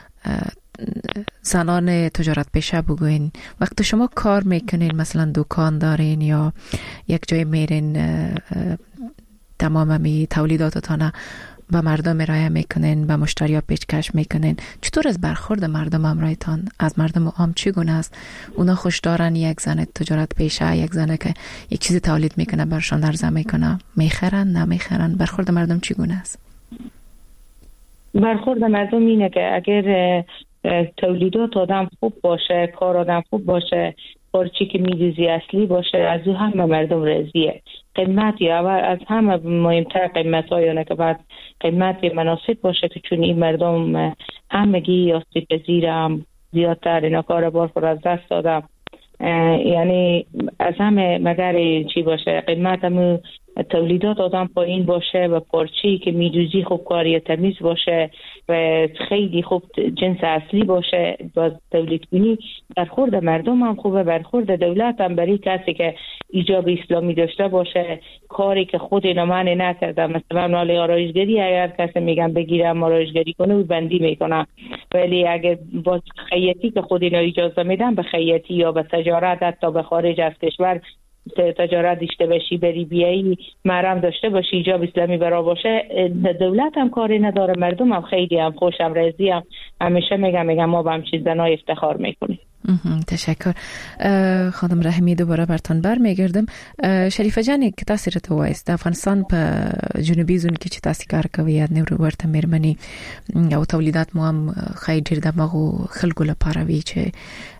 A: زنان تجارت پیشه بگوین، وقتی شما کار میکنین، مثلا دکان دارین یا یک جای میرین تمام می تولیداتتان به مردم ارائه میکنین، به مشتریا پیشکش میکنین، چطور از برخورد مردم همراهتان از مردم عام چگونه است؟ اونا خوش دارن یک زن تجارت پیشه، یک زنه که یک چیزی تولید میکنه برشان عرضه میکنه، میخرن نمیخرن؟ برخورد مردم چگونه است؟
E: برخورد مردم اینه که اگر تولیدات آدم خوب باشه، کار آدم خوب باشه، پارچی که میدوزی اصلی باشه، از او همه مردم راضیه. قیمت یا از همه مهمتر قیمت هایونه که بعد قیمت مناسب باشه که چون این مردم همگی آسیب پذیر هم زیادتر اینا کاروبار خود از دست دادم. یعنی از همه مگر چی باشه، قیمت هم تولیدات آدم پایین باشه و پارچه‌ای که میدوزی خوب کاری تمیز باشه و خیلی خوب جنس اصلی باشه باز تولید کنی، برخورد مردم هم خوبه، برخورد دولت هم برای کسی که ایجاب اسلامی داشته باشه، کاری که خود اینا من نکردم، مثلا مال آرایشگری اگر کسی میگم بگیرم آرایشگری کنه و بندی میکنم، ولی اگر با خیاطی که خود اینا اجازه میدن به خیاطی یا به تجارت حتی به خارج از کشور تجارت داشته باشی، بری بیایی، محرم داشته باشی، ایجاب اسلامی برا باشه، دولت هم کاری نداره، مردم هم خیلی هم خوشم راضی هم. همیشه میگم ما با همچین زنای افتخار میکنیم.
A: تشکر خانم رحیمی. دوباره برتان برمیگردم. شریفه جانی که تاثیر تو وایست افغانستان په جنوبي زون کې چې تاسو کار کوي یا نور ورته مېرمنې او تولیدات مو هم خی ډیر د مغو خلکو لپاره وی چې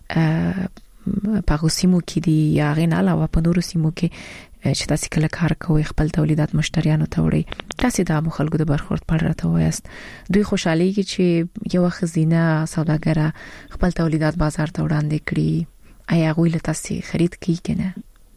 A: په سیمو کې دي یا غین علاوه په نورو سیمو کې چې تاسو کله کار کوي خپل تولیدات مشتریانو ته وړي، تاسو د خلکو د برخورد په اړه راته وایست. دوی خوشحالي کې چې یو خزینه سوداګر خپل تولیدات بازار ته وړاندې کړي، آیا غوی له تاسو خرید کوي کنه؟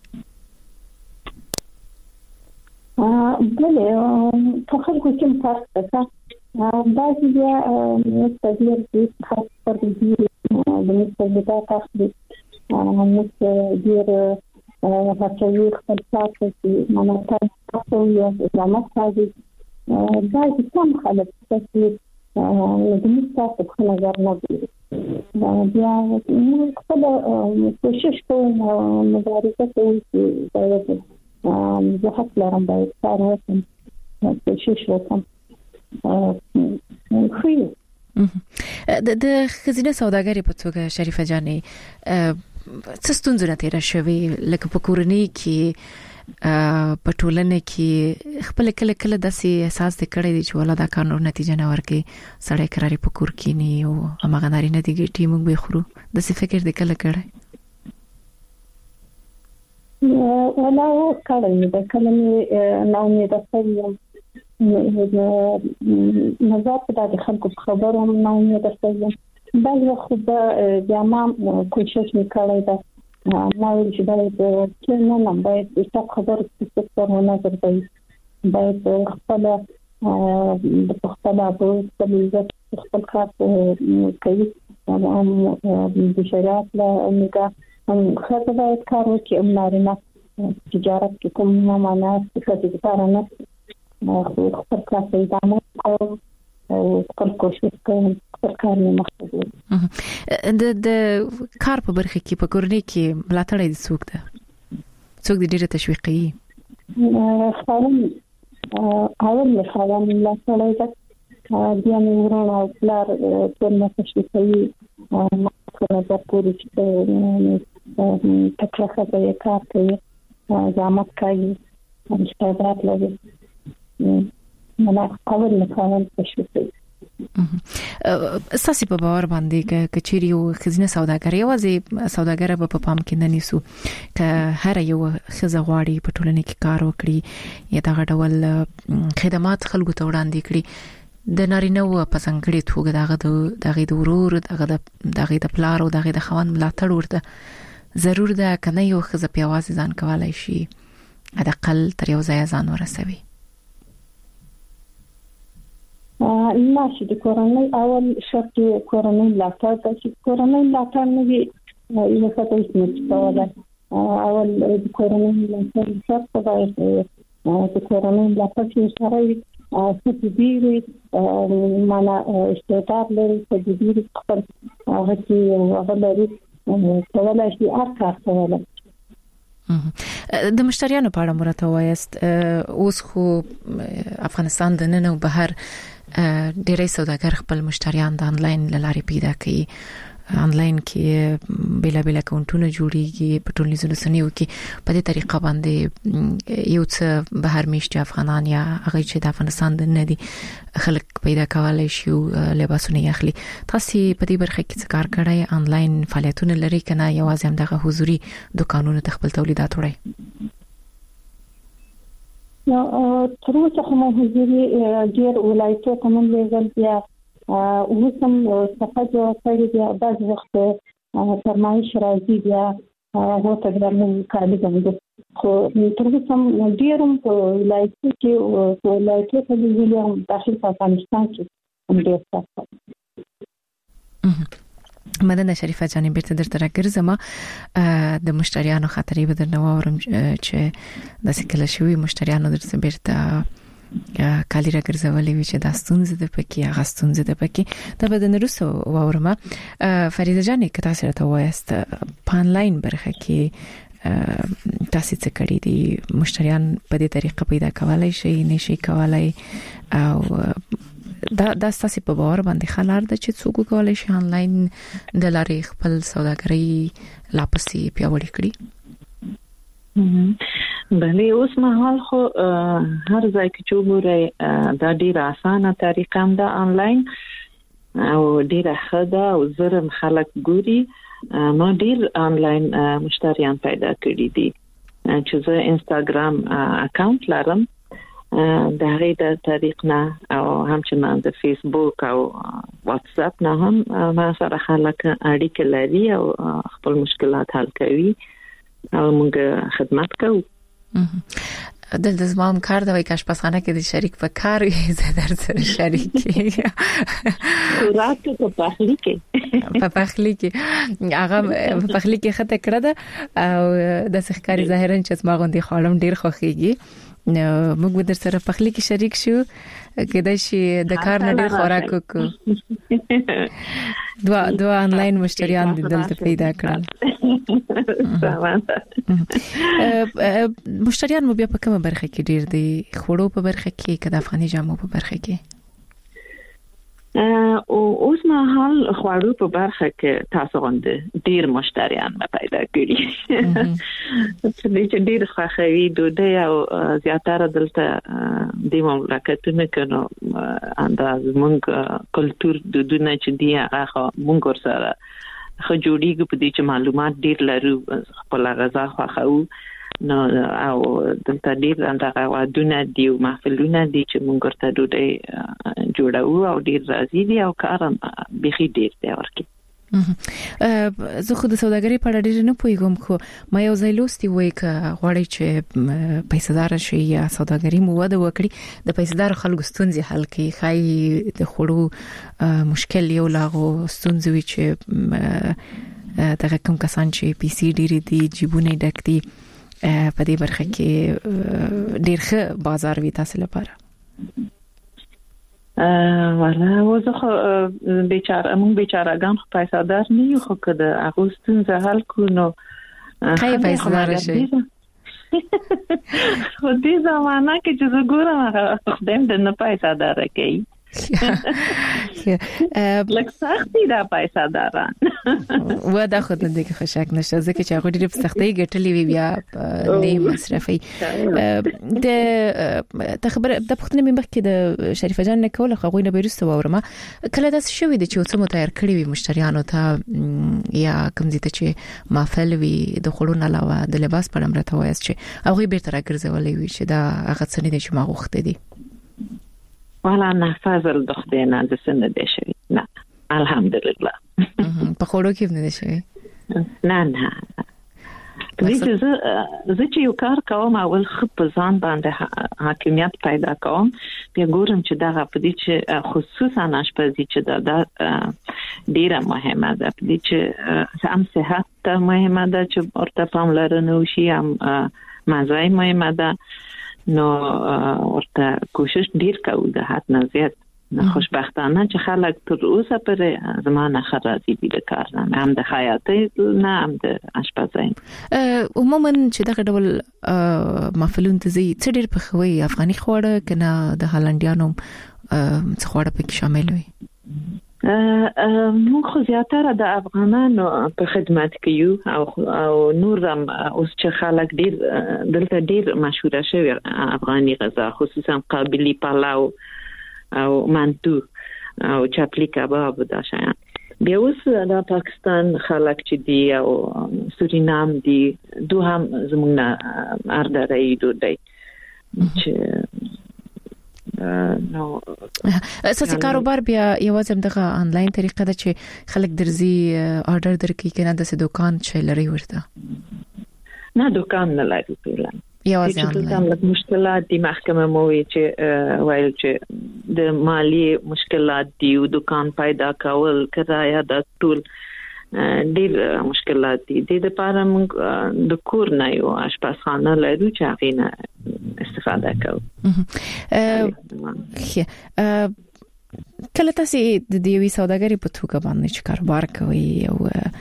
C: بله، په خلکو کې فرق ده. بعضی بیا مستدیر دي خاص پر دې د مستدیرات اخلي مستدیر هڅوي خپل تاسو چې مناطق تاسو یو زموږ تاسو بعضی کم خلک چې د مستاسو په نظر نه دي بیا موږ خپل کوشش کوو مبارزه کوو چې باید زه حق لرم باید کار وکړم، کوشش وکړم. خو
A: د خزینه سوداګري په توګه شریفه جانې څه ستونزې تیر شوي لکه په کورنۍ کې په ټولنه کې خپل کله داسې احساس د کړې دي چې ولا دا قانون نتیجه نه ورکړي سړی قراري په کور کې نه او هغه نارینه دي ګټي موږ به خورو داسې فکر د کله کړی
C: ولا کړی د کله نو نه د سوي نظر په د خلکو خبرو نو نه د سوي بعض وخت د امام کوشش وکړای دا ما چې دا چې نه باید د خبر څخه نظر دی باید خپل د خپل خپل کار کوي د شریعت له نگاه خاطر باید کار وکړي امنارینه تجارت کې کوم معنا څه د کارانه خپل کار پیدامه او خپل کوشش کوي خپل کار نه مخکې
A: د کار په برخه کې په کورنۍ کې ملاتړ دي څوک د ډیره تشویقي
C: خاوند ملاتړ دی د ورونو او پلار ټول تشویقي مخکې د پوری تکلفه د کار کوي زحمت کوي استعداد لري مله خاوند تشویقي
A: اساسي په باور باندې کچېری او خزینه سوداګري وازي سوداګر په پام کې نه نیسو ک هر یو خزه غواړي په ټولنه کې کار وکړي یا دا ډول خدمات خلکو ته وړاندې کړي د نارینه او په څنګه توګه دغه د ورور دغه د پلار او دغه د خوان ملاتړ ورته ضرور ده کنه یو خزه پیاوازي ځان کولای شي اقل تر یو ځای ځان ورسوي
C: ناشي د کورنۍ اول شرط کورنۍ ملاتړ د کورنۍ ملاتړ نه وي یو څه ته استعمال اول د کورنۍ ملاتړ شرط باید د کورنۍ ملاتړ چې سره تدبیری معنا استعداد لري تدبیری خپل هغه چې هغه لري کولای شي کار کولای
A: د مشتریانو په اړه مرته وایست اوس خو افغانستان د نن او بهر ډېری سوداګر خپل مشتریان د انلاین لارې پیدا کوي انلاین کې بلا اکاونټونه جوړیږي په ټولنیزو رسنیو کې په دې طریقه باندې یو څه بهر میشته افغانان یا هغه چې د افغانستان د ندي خلک پیدا کولای شي لباسونه اخلي تاسو په دې برخه کې څه کار کړی انلاین فعالیتونه لري کنه یوازې هم دغه حضوري دکانونو ته خپل تولیدات وړي
C: نو تر اوسه هم حضوري ډیر ولایتو کوم لیول بیا وسم صفه جو کړی دی بعض وخت فرمایش راځي بیا هغه ته درنه کاري کوي خو تر اوسه ډیرم په ولایتو کې په ویلیم داخل افغانستان کې هم ډیر څه
A: مدنه شریفه جانې بیرته درته راګرځم د مشتریانو خاطرې به درنه واورم چې د سکل شوی مشتریانو درته بیرته کالی راګرځولې وی چې د ستونزې د پکې هغه ستونزې د پکې دا به د نرسو واورم فریده جانې کته سره ته وایست په انلاین برخه کې تاسو څه کړی دي مشتریان په دې طریقه پیدا کولای شي نشي کولای او دا تاسو په باور باندې خلار د چې څوک کولای شي انلاین د لارې خپل سوداګري لاپسې پیاوړې کړي
D: بله اوس مهال خو هر ځای کې چې وګورئ دا ډیره اسانه طریقه ده انلاین او ډیره ښه ده او زرم خلک ګوري ما ډیر انلاین مشتریان پیدا کړي دي چې زه انستګرام اکاونټ لرم د هغې د طریق نه او همچنان د فیسبوک او واتس اپ نه هم ما سره خلک اړیکه لري او خپل مشکلات حل کوي او موږ خدمت کوو
A: دلته زمام کار د وایکاش پسخانه کې د شریک په کار یې زدر سره شریک
D: راته په پخلی کې
A: هغه په پخلی کې خطه کړه ده او د سخکاری ظاهرا چې ما غوندي خالم ډیر خوخيږي نو موږ به در سره پخلی کې شریک شو کېدای شي د کار نه ډیر خوراک وکړو دوا انلاین مشتریان دلته پیدا کړل مشتریان مو بیا په کومه برخه کې ډیر دي خوړو په برخه کې کده افغاني جامو په برخه کې
D: او اوس مهال خواړو په برخه کې تاسو غوښنه ډیر مشتریان پیدا کړي چې ډیر خوښوي دوی او زیاتره دلته د مملکتونو کنو انداز مونږ کلچر د دنیا چې دی هغه مونږ سره خو جوړیږي په دې چې معلومات ډیر لرو خپل غذا خوښو نو او دلته ډیر اندغه ودونه دی او محفلونه دي چې مونږ ورته ډوډۍ جوړو او ډیر راځي دي او کارم بخي ډیر دی ورکی
A: زه خو د سوداګرۍ په اړه ډیر نه پوهیږم خو ما یو ځای لوستي وای ک غواړي چې پیسېدار شي یا سوداګرۍ مو وده وکړي د پیسېدار خلکو ستونزې حل کړي خای د خړو مشکل یو لاغو ستونزې وي چې دغه کوم کسان چې پی سي ډیر دي جیبونه ډک دي په دې برخه کې ډیر ښه بازار وي تاسو لپاره
D: ولا وزخه بیچارهګان خو پیسادار نه یو خو کده اغوستون زهل کو نو
A: خای پیسادار شي
D: خو دې زمانہ کې چې زګورم خدایم د نه پیسادار کوي لکه سختي دا پیساداران
A: و دا خود نه دي که شک نشته ځکه چې هغه ډېر په سختۍ ګټلې وي بیا نه مصرفي د خبر د پښتنې مې مخکې د شریفه جان نه کوله خو نه بیرسته وورم کله داس شوې د چې څو متایر کړی وي مشتریانو ته یا کوم ځای ته چې محفل وي د خړو نه علاوه د لباس په اړه مرته وایي چې هغه بیرته راګرځولې وي چې دا هغه څه نه دي چې ما غوښته دي
D: والا نه فضل دختینه د سند دي شوی نه الحمدلله
A: په خورو کې نه دي شوی
D: نه زه چې یو کار کوم اول خپ ځان باندې حاکمیت پیدا کوم بیا ګورم چې دا په دې چې خصوصا آشپزي چې دا ډیره مهمه ده په دې چې هم صحت مهمه ده چې ورته پاملرنه وشي هم مزای مهمه ده نو ورته کوشش ډیر کوو د حد نه زیات خوشبختانه چې خلک تر اوسه پر زمانه خرازي دي د کار نه هم د حیاتي نه هم د اشپزۍ
A: عموما چې دغه ډول محفلون ته زی څه ډیر په خوي افغاني خواړه کنه د هالندیانو څه خواړه پکې شامل وي
D: موږ خو زیاتره د افغانانو په خدمت کې یو او نور هم اوس چې خلک ډیر دلته ډیر مشهور شوی افغاني غذا خصوصا قابلی پلاو او مانتو او چپلی کباب دا شیان بیا اوس د پاکستان خلک چې دی او سورینام دی دو هم زمونږ اردري دوی چې نو
A: اساسي کاروبار بیا یوازې دغه آنلاین طریقه ده چې خلک درځي آرډر درکې کنه د دکان چې لري ورته
D: نه دکان نه لري پیلان
A: یوازې
D: آنلاین مشکلات دي محکمه موي چې وایي چې د مالی مشکلات دي او دکان پیدا کول کرایه د ټول ډیر مشکلات دي د لپاره موږ د کور نه یو اشپزخانه لرو چې هغه نه استفاده کوو
A: کله تاسو د دې سوداګرۍ په توګه باندې چې کاروبار کوي او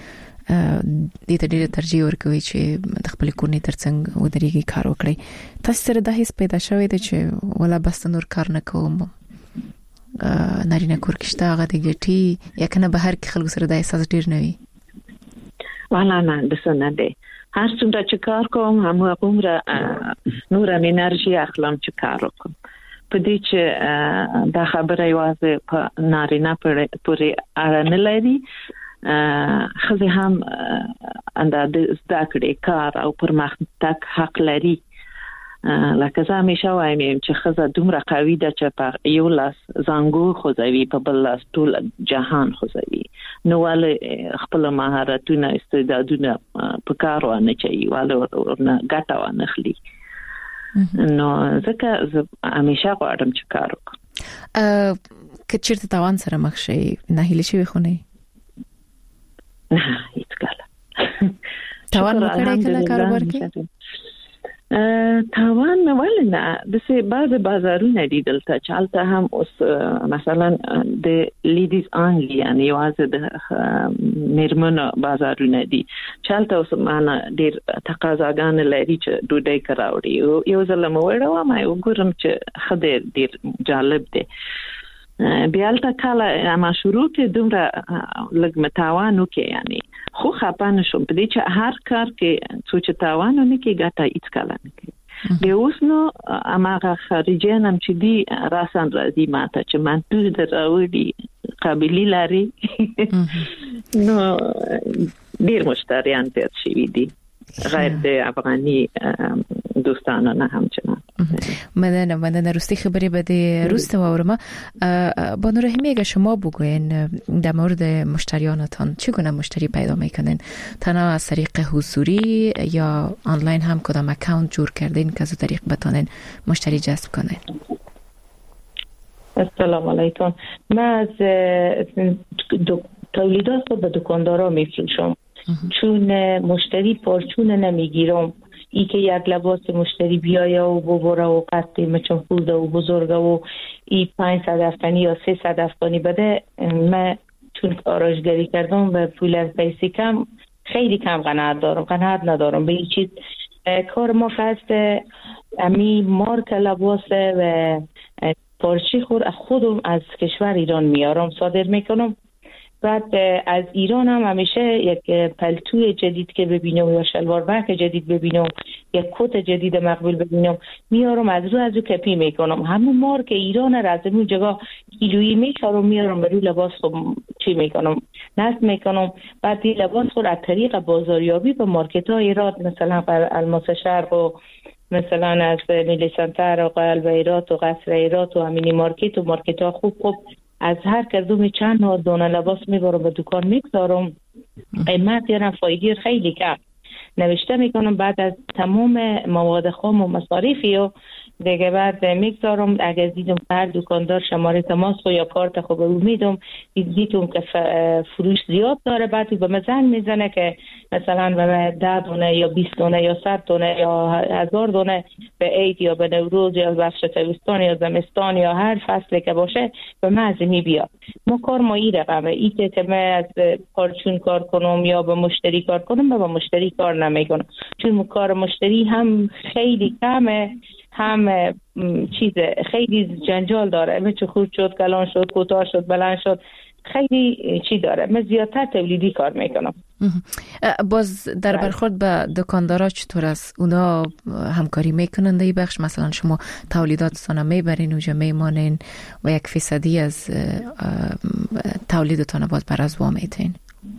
A: د دې ډېر ترجیح ورکوي چې د خپل کورنۍ ترڅنګ ودرېږي کار وکړي تاسو سره د هیڅ پیدا شوی دی چې ولا بس نور کار نه کوم نارینه کور کېشته هغه د ګټي یا کنه بهر کې خلکو سره د احساس ډیر نه وي
D: والا نه د سن دی هر څومره چې کار کوم همغه نور انرژي اخلم چې کار وکم په دې چې دا خبره یوازې په نارینه پورې اړه نه لري خزه هم انداز زده کړې کار او پرمختګ حق لري لکه زه همیشه وایم چې خزه دومره قوي ده چې په یو لاس زنګو خوځوي په بل لاس ټول جهان خوځوي نو ول خپل مهارتونه استعدادونه په کار ونه چي ول ورنه ګټه ونه خلی نو ځکه زه همیشه غواړم چې کار وکړم
A: کچېرته تاوان سره مخ شي نه هیله شي خو نه
D: هیڅ کله
A: تاوان وکړي کله کاروبار کې
D: تاوان ولنه د څه بعض بازارونه دي دلته چالتہ هم اوس مثلا د لیډیز انلی یعنی واځه د میرمنو بازارونه دي چالتہ اوس معنا ډیر تقاضاګان لري چې ډوډۍ کراوړي یو ځل مو وړو ما وګورم چې خدای ډیر جالب دی بیالتا کالا اما شروع که دومره لگ متاوانو که یعنی خو خپانشم پدې چې هر کار کې څه تاوانو نه کې ګټه هیڅ کله نه کوي. به اوس نو اماغه خارجيان هم چې دی راسن راځي ماته چې من دوی دراوړي قابلیت لري نو ډیر مشتریان تیر شوي دي غیر د افغاني دوستانو نه همچنان.
A: مننه راستی خبری بده روست و اورما بانو رحیمی اگه شما بگوین در مورد مشتریانتان چگونه مشتری پیدا میکنین؟ تنها از طریق حضوری یا آنلاین هم کدام اکاونت جور کردین که از طریق بتانین مشتری جذب کنین؟
E: السلام علیکم. من از تولیدات خود به دکاندارا میفروشم چون مشتری پارچون نمیگیرم. ای که یک لباس مشتری بیایه و ببره و قطعی مچون پولده و بزرگه و ای 500 افغانی یا 300 افغانی بده، من چون آرایشگری کردم به پول از پیسی کم خیلی کم قناعت ندارم به این چیز. کار ما فست امی مارک لباس و پارچی خودم از کشور ایران میارم صادر میکنم. بعد از ایران هم همیشه یک پلتوی جدید که ببینم یا شلوار بک جدید ببینم یک کت جدید مقبول ببینم میارم از رو کپی میکنم. همون مارک ایران را از اون جگاه کیلویی میخرم میارم به روی لباس خود چی میکنم نصب میکنم. بعد این لباس خود از طریق بازاریابی به مارکت های ایران مثلا الماس شرق و مثلا از میلی سنتر و قلب ایرات و قصر ایرات و همینی مارکت و مارکت ها خوب از هر کدوم چند دونه لباس میبرم به دکان میگذارم. قیمت یا فایده خیلی کم نوشته میکنم. بعد از تمام مواد خام و مصارفی و دیگه بعد میگذارم. اگر دیدم هر دکاندار شماره تماس خو یا کارت خو به او میدم دیدم که فروش زیاد داره بعد به من زنگ میزنه که مثلا به 10 دونه یا 20 دونه یا 100 دونه یا 1000 دونه به عید یا به نوروز یا بخش تابستان یا زمستان یا هر فصلی که باشه به من ازمی بیاد. ما کار ما این رقمه ای که من از پارچون کار کنم یا به مشتری کار کنم با مشتری کار نمیکنم چون کار مشتری هم خیلی کمه هم چیز خیلی جنجال داره. مثل خورد شد کلان شد کوتاه شد بلند شد خیلی چی داره. من زیادتر تولیدی کار میکنم.
A: باز در برخورد به دکاندارا چطور است؟ اونا همکاری میکنن در این بخش؟ مثلا شما تولیداتتان میبرین اونجا میمانین و 1% از تولیدتان باز بر از وا میتین؟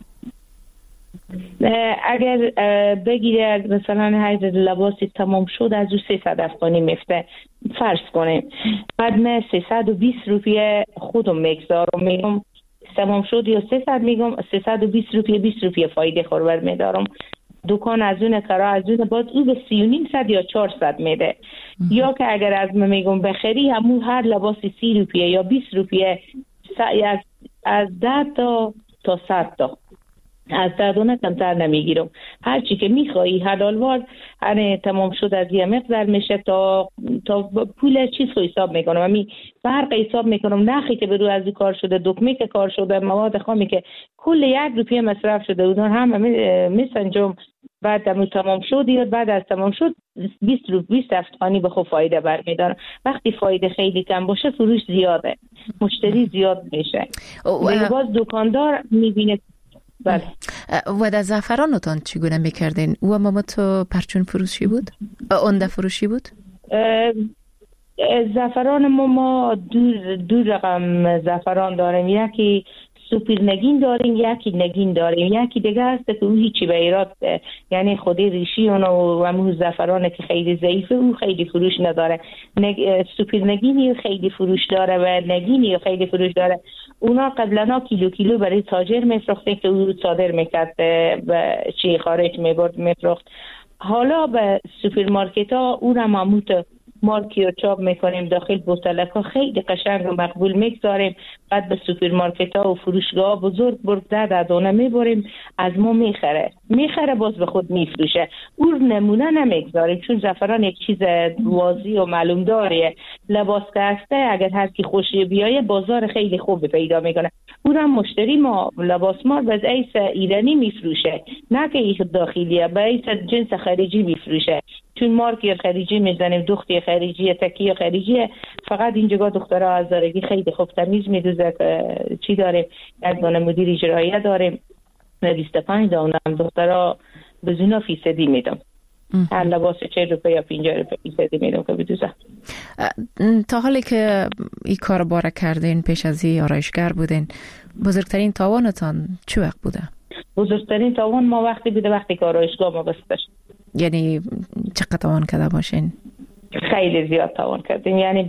E: اگر بگیره مثلا هر لباسی تمام شد از او 300 افغانی میفته فرض کنیم. بعد من 320 روپیه خودم میگذارم میگم تمام شد یا 300 میگم 320 روپیه 20 روپیه فایده خوربر میدارم. دکان از اون کرا از اون باز او به 3.5 یا 400 میده. یا که اگر از من میگم بخری همون هر لباسی 30 روپیه یا 20 روپیه از 10 تا 100 تا از 10 دونه کمتر نمیگیرم. هر چی که میخوایی حلالوار هر تمام شد از یه مقدار میشه تا پول چیز رو حساب میکنم. همین فرق حساب میکنم نخی که برو از کار شده دکمه که کار شده مواد خامی که کل 1 روپیه مصرف شده اون هم میسنجم. بعد تمام شد یا بعد از تمام شد 20 افغانی به خود فایده برمیدارم. وقتی فایده خیلی کم باشه فروش زیاده مشتری زیاد میشه. باز دکاندار میبینه. بله.
A: و در زعفرانتان چگونه میکردین؟ او هم تو پرچون فروشی بود؟ اونده فروشی بود؟
E: زعفران ما دو رقم زعفران داریم. یکی سوپر نگین داریم یکی نگین داریم. یکی دیگه هست که او هیچی به ایراد یعنی خودی ریشی و همون زعفرانه که خیلی ضعیفه او خیلی فروش نداره. سوپر نگینی خیلی فروش داره و نگینی خیلی فروش داره. اونا قبلا کیلو برای تاجر میفروخته که او صادر میکرد به چی خارج میبرد میفروخت. حالا به سوپرمارکت ها او را معموت مارکی رو چاپ میکنیم داخل بوتلک ها خیلی قشنگ و مقبول میگذاریم. بعد به سوپرمارکت ها و فروشگاه بزرگ 10 دونه میبریم از ما میخره باز به خود میفروشه. او نمونه نمیگذاریم چون زعفران یک چیز واضح و معلوم داره. لباس که هسته اگر هر کی خوشی بیایه بازار خیلی خوب پیدا میکنه. اونم مشتری ما لباس ما باز ایس ایرانی میفروشه، نه که ایش داخلیه، با ایس جنس خارجی میفروشه. چون مارکی خارجی میزنیم، دختی خارجی، تکی خارجی. فقط اینجا دخترها از دارگی خیلی خوب تمیز میدوزه که چی داریم، یک دانه مدیر اجرایی داریم و 25 دانه دخترها بزونا فیصدی میدم. هر لباس 40 روپیه یا 50 روپیه فیصدی میدم که بدوزه.
A: تا حالی که این کار باره کردین، پیش از این آرایشگر بودین، بزرگترین تاوانتان چه وقت بوده؟
E: بزرگترین تاوان ما وقتی بوده وقتی که آرایشگاه ما بسته شد.
A: یعنی چقدر تاوان کرده باشین؟
E: خیلی زیاد تاوان کردیم، یعنی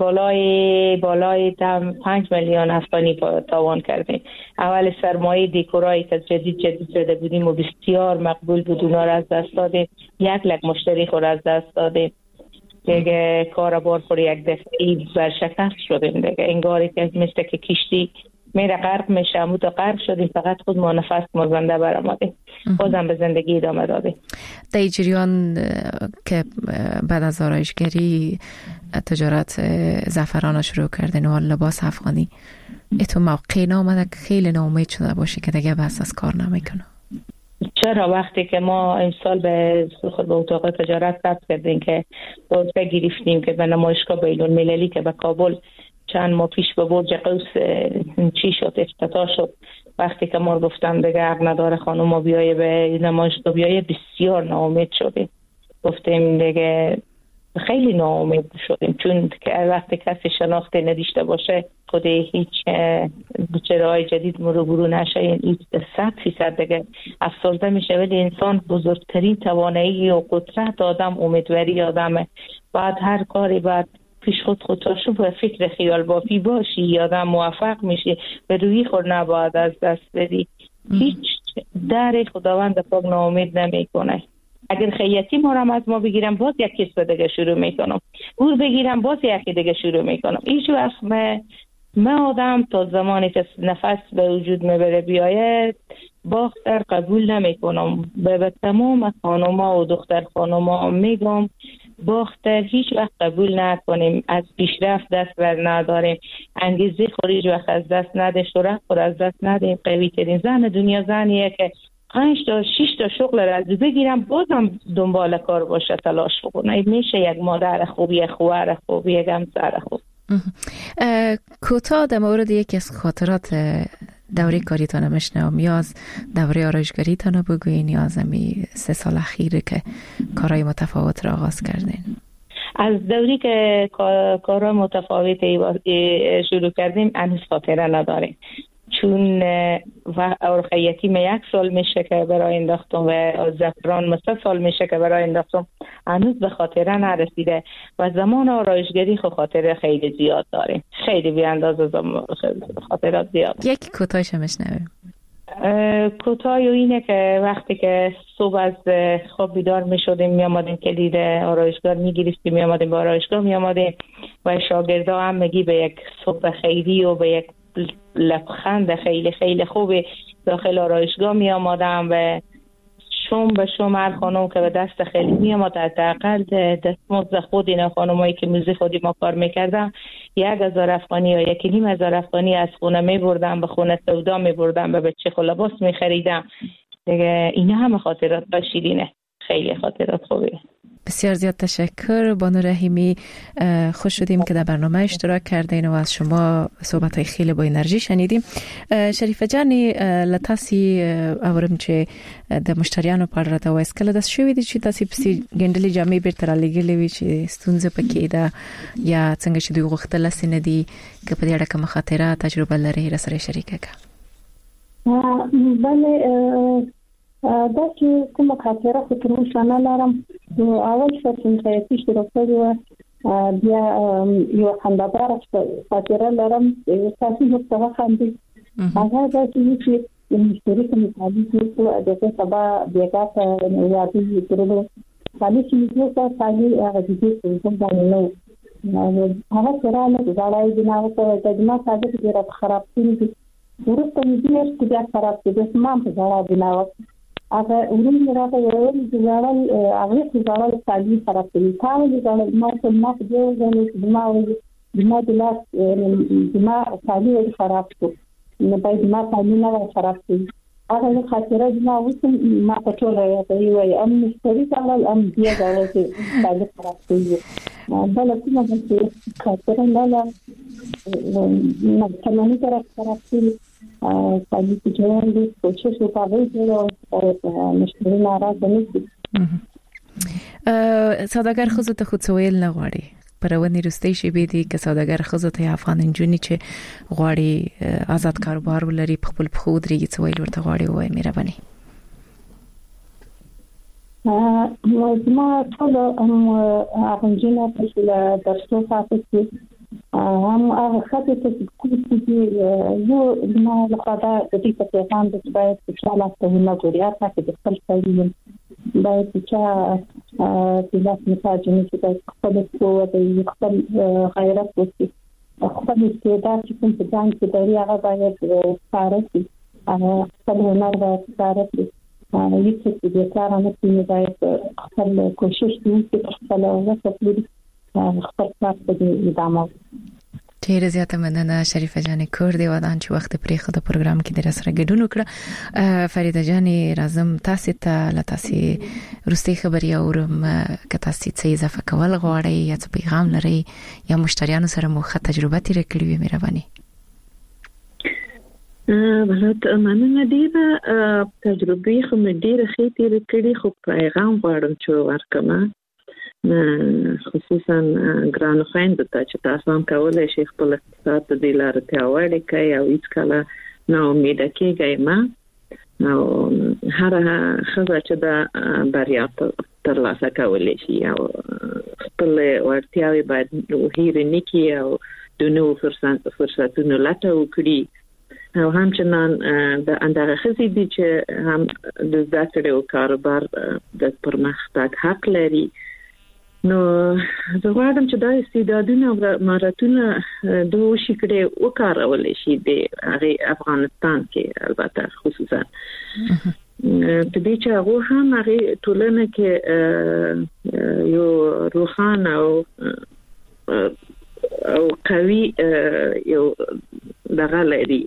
E: بالای 5 میلیون افغانی تاوان کردیم. اول سرمایه دکورایی که جدید زده بودیم و بسیار مقبول بود، اونا را از دست دادیم. 1 لک مشتری خود از دست دادیم دیگه. کاربار پر یک دفعی برشکست شدیم دیگه، انگاری که مثل که کشتی میره غرق میشه، همون تا غرق شدیم، فقط خود ما نفس مازنده برآمدیم، بازم به زندگی ادامه دادیم.
A: در جریان که بعد از آرایشگری تجارت زعفران شروع کردین و لباس افغانی، ایتو موقعی نامده که خیلی ناامید شده باشی که دیگه بس از کار نمیکنه؟
E: چرا وقتی که ما امسال به اتاق تجارت ثبت کردیم که عضو گرفتیم که به نمایشگاه بین‌المللی که به کابل چند ماه پیش به برج قوس چی شد، افتتاح شد، وقتی که ما گفتم دیگه حق نداره خانم ما بیایه به نمایشگاه بیایه، بسیار ناامید شدیم. گفتیم دیگه خیلی ناامید شدیم، چون که وقتی کسی شناخته نداشته باشه خود هیچ بچه‌های جدید مرو نشه، این 100% دیگه افسرده میشه. ولی انسان بزرگترین توانایی و قدرت آدم امیدواری آدمه. بعد هر کاری بعد پیش خودشو به فکر خیال بافی باشی، آدم موفق میشه، به روی خود نباید از دست بدی. هیچ در خداوند پاک ناامید نمیکنه. اگر خیاطی ما را از ما بگیرم باز یک کسب دیگه شروع میکنم، اور بگیرم باز یک دیگه شروع میکنم. هیچ وقت من آدم تا زمانی که نفس به وجود میبره بیاید باختر قبول نمیکنم. به تمام خانوما و دختر خانوما میگم باختر هیچ وقت قبول نکنیم، از پیشرفت دست بر نداریم، انگیزه خورج وقت از دست نده، شرف خور از دست ندیم. قوی ترین زن دنیا زنیه که 5 تا 6 تا شغل را از بگیرم بازم دنبال کار باشه، تلاش بکنه. میشه یک مادر خوبی، یک خواهر خوبی، یک همسر خوب.
A: کوتاه در مورد یکی از خاطرات دوره کاریتان میشنوم، یا از دوره آرایشگریتان بگوین یا از امی 3 سال اخیره که کارهای متفاوت را آغاز کردین.
E: از دوری که کارهای متفاوتی شروع کردیم هنوز خاطره نداریم، چون خیاطی 1 سال میشه که برای انداختم و زعفران 3 سال میشه که برای انداختم، هنوز به خاطره نرسیده. و زمان آرایشگری خاطره خیلی زیاد داریم، خیلی بی اندازه خاطرات زیاد.
A: یکی کوتاهش میشنویم.
E: کوتاه اینه که وقتی که صبح از خواب بیدار میشدیم میامدیم کلید آرایشگاه میگرفتیم، میامدیم به آرایشگاه میامدیم و شاگردا هم میگی به یک صبح خیری و به یک لبخند خیلی خیلی خوبی داخل آرایشگاه می آمدم و شوم به شوم هر خانم که به دست خیلی می آمد، حداقل دستمزد خود اینا خانمایی که موزه خودی ما کار میکردم 1000 افغانی یا 1500 افغانی از خونه می بردم، به خونه سودا می بردم، به بچه خو لباس می خریدم دیگه. اینا همه خاطرات باشیدینه، خیلی خاطرات خوبیه.
A: بسیار زیاد تشکر بانو رحیمی، خوش شدیم که در برنامه اشتراک کردین و از شما صحبت‌های خیلی با انرژی شنیدیم. شریفه جانی لتاسی اورم چې د مشتریانو په اړه دا وایس کله د شوې دي چې تاسو په ګندلې جامې بیرته را لګلې وي چې ستونزه پکې ده یا څنګه چې دوی غوښتل سینه دي که په دې اړه کوم خاطره تجربه لري را سره شریکه کا؟
C: بله دا چې کومه خاطره خو تر اوسه نه لرم. اول څه چې خیاطي شروع کړې وه بیا یو خنده‌داره خاطره لرم، تاسو ورته وخاندئ. هغه دا چې مشتری ته مطابق وکړو دغه سبا بیګا ته یادې کړو خالي چې موږ ته خالي هغه دې څه باندې نو هغه سره نه ځای دی نه ورته د ما ساده ډیره خراب کړی ورته دې چې بیا خراب دي ما په ځای دی نه هغه ورین راته یو ځوړل هغه ځوړل ساجي خراب کړی تا دې ځوړل ما څه ما دې ځل ما د لاس ما ساجي خراب شو نه باید ما پامینه خراب شي هغه خاطره ما وسم ما په ټوله یې وایي ام مستری تعال ام بیا دا چې باید خراب شي دا له کومه چې خاطره نه تمامي خراب شي پالي چې جوړې کوشش وکړي چې مشتری ناراض نه شي
A: سوداګر خزو ته خود سویل نه غواړي پرونی رستي شي به دي ک سوداګر خزو ته افغان انجونی چې غواړي آزاد کاروبار ولري په خپل خود ریږي سویل ورته غواړي وای مهرباني
C: ما ټول افغانجنه په درسو فاتې هم هغه خاطر چې کومې یو ما لقدا د دې په پیغام د باید چې الله تعالی غوړیا چې د خپل ځای باید چې د لاس مساجنه چې خپل قوت او خپل غیرت وکړي خپل استعداد چې کوم څه ځان کې دی هغه باید کارسي خپل هنر باید کارسي یو څه چې د کار نه کوي باید خپل کوشش وکړي خپل وسه خپل کار په ادامه
A: ډیر زیاته مننه شریفه جان کور دی ودان چې وخت پرې خو د پروګرام کې در سره ګډون وکړه فریده جان راځم تاسو ته لتاسي روسي خبري اورم که تاسو څه اضافه کول غواړئ یا څه پیغام لرئ یا مشتریانو سره مو ښه تجربه تیر کړې وي مهرباني
D: بلد مننه ډیره تجربه خو مې ډیره ښه تیر کړې خو پیغام غواړم چې ورکړم خصوصا ګران خويند ته چې تاسو هم کولای شئ خپل اقتصاد د لارې ته وړي کوي او هیڅ کله نو امید کېږئ ما نو هر خبره چې دا بریا ترلاسه کولای شي او خپل ورتیاوي باید هیر نکي او د نو فرصتونو لټه وکړي او همچنان د اندازه خزي دي چې هم د ذاتره او کاروبار د پرمختګ حق لري نو زه غواړم چې دا استعدادونه او مهارتونه د وشي کړي وکارول شي د افغانستان کې البته خصوصا په دې چې هغه هم هغه ټولنه کې یو روحانه او قوي یو دغه لري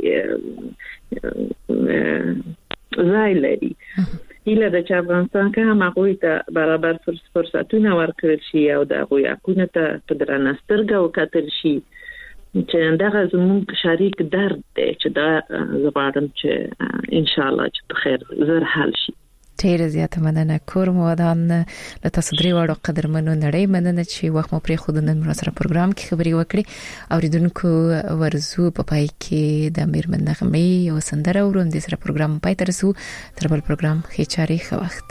D: ځای لري هیله د افغانستان کې هم هغه ته برابر فرصتونه ورکړل شي او د هغه حقوقو ته په درنسترګه وکړل شي چې دغه زموږ شریک درد دی چې دا زغړم چې ان شاء الله چې په خیر زر حل شي
A: ډیر زیاته مننه کور مو ودان له تاسو درې وړو قدرمنو نړۍ مننه چې وخت مو پرې خود نن سره پروګرام کې خبري وکړي اوریدونکو ورزو په پای کې د میرمن نغمې او سندره ورون د سره پروګرام پای ته رسو تر بل پروګرام خې چاري خو وخت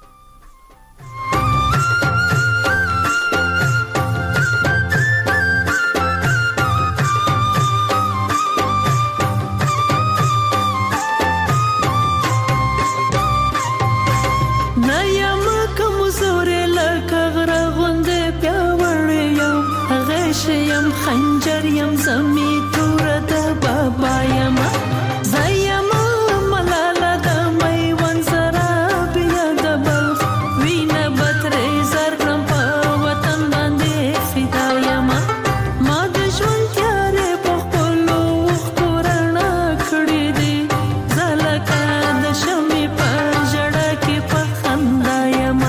F: خنجر یم زمی تور د بابا یم زایم ملاله د میوان سره بیا د بلخ وینه بترې زرګم په وطن باندې فدا یم ما د ژوند تیارې په خپلو خورنا کړې دي زلکه د شمې په جړه کې په خندا یم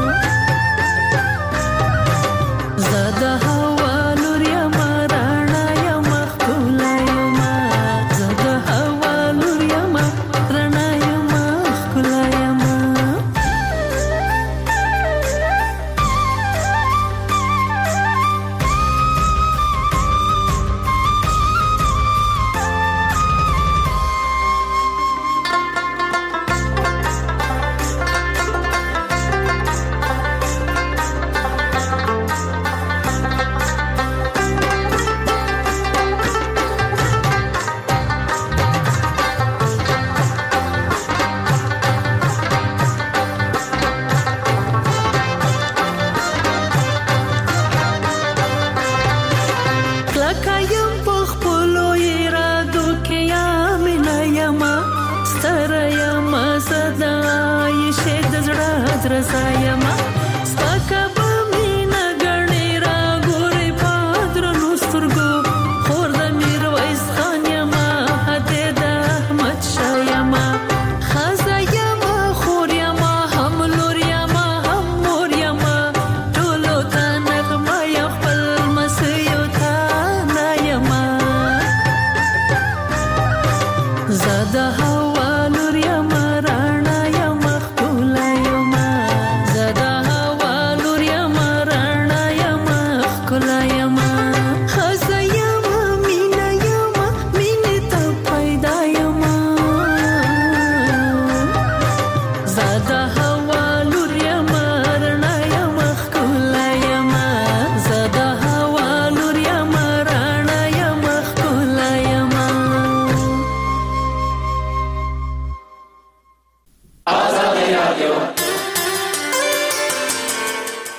F: زده رضا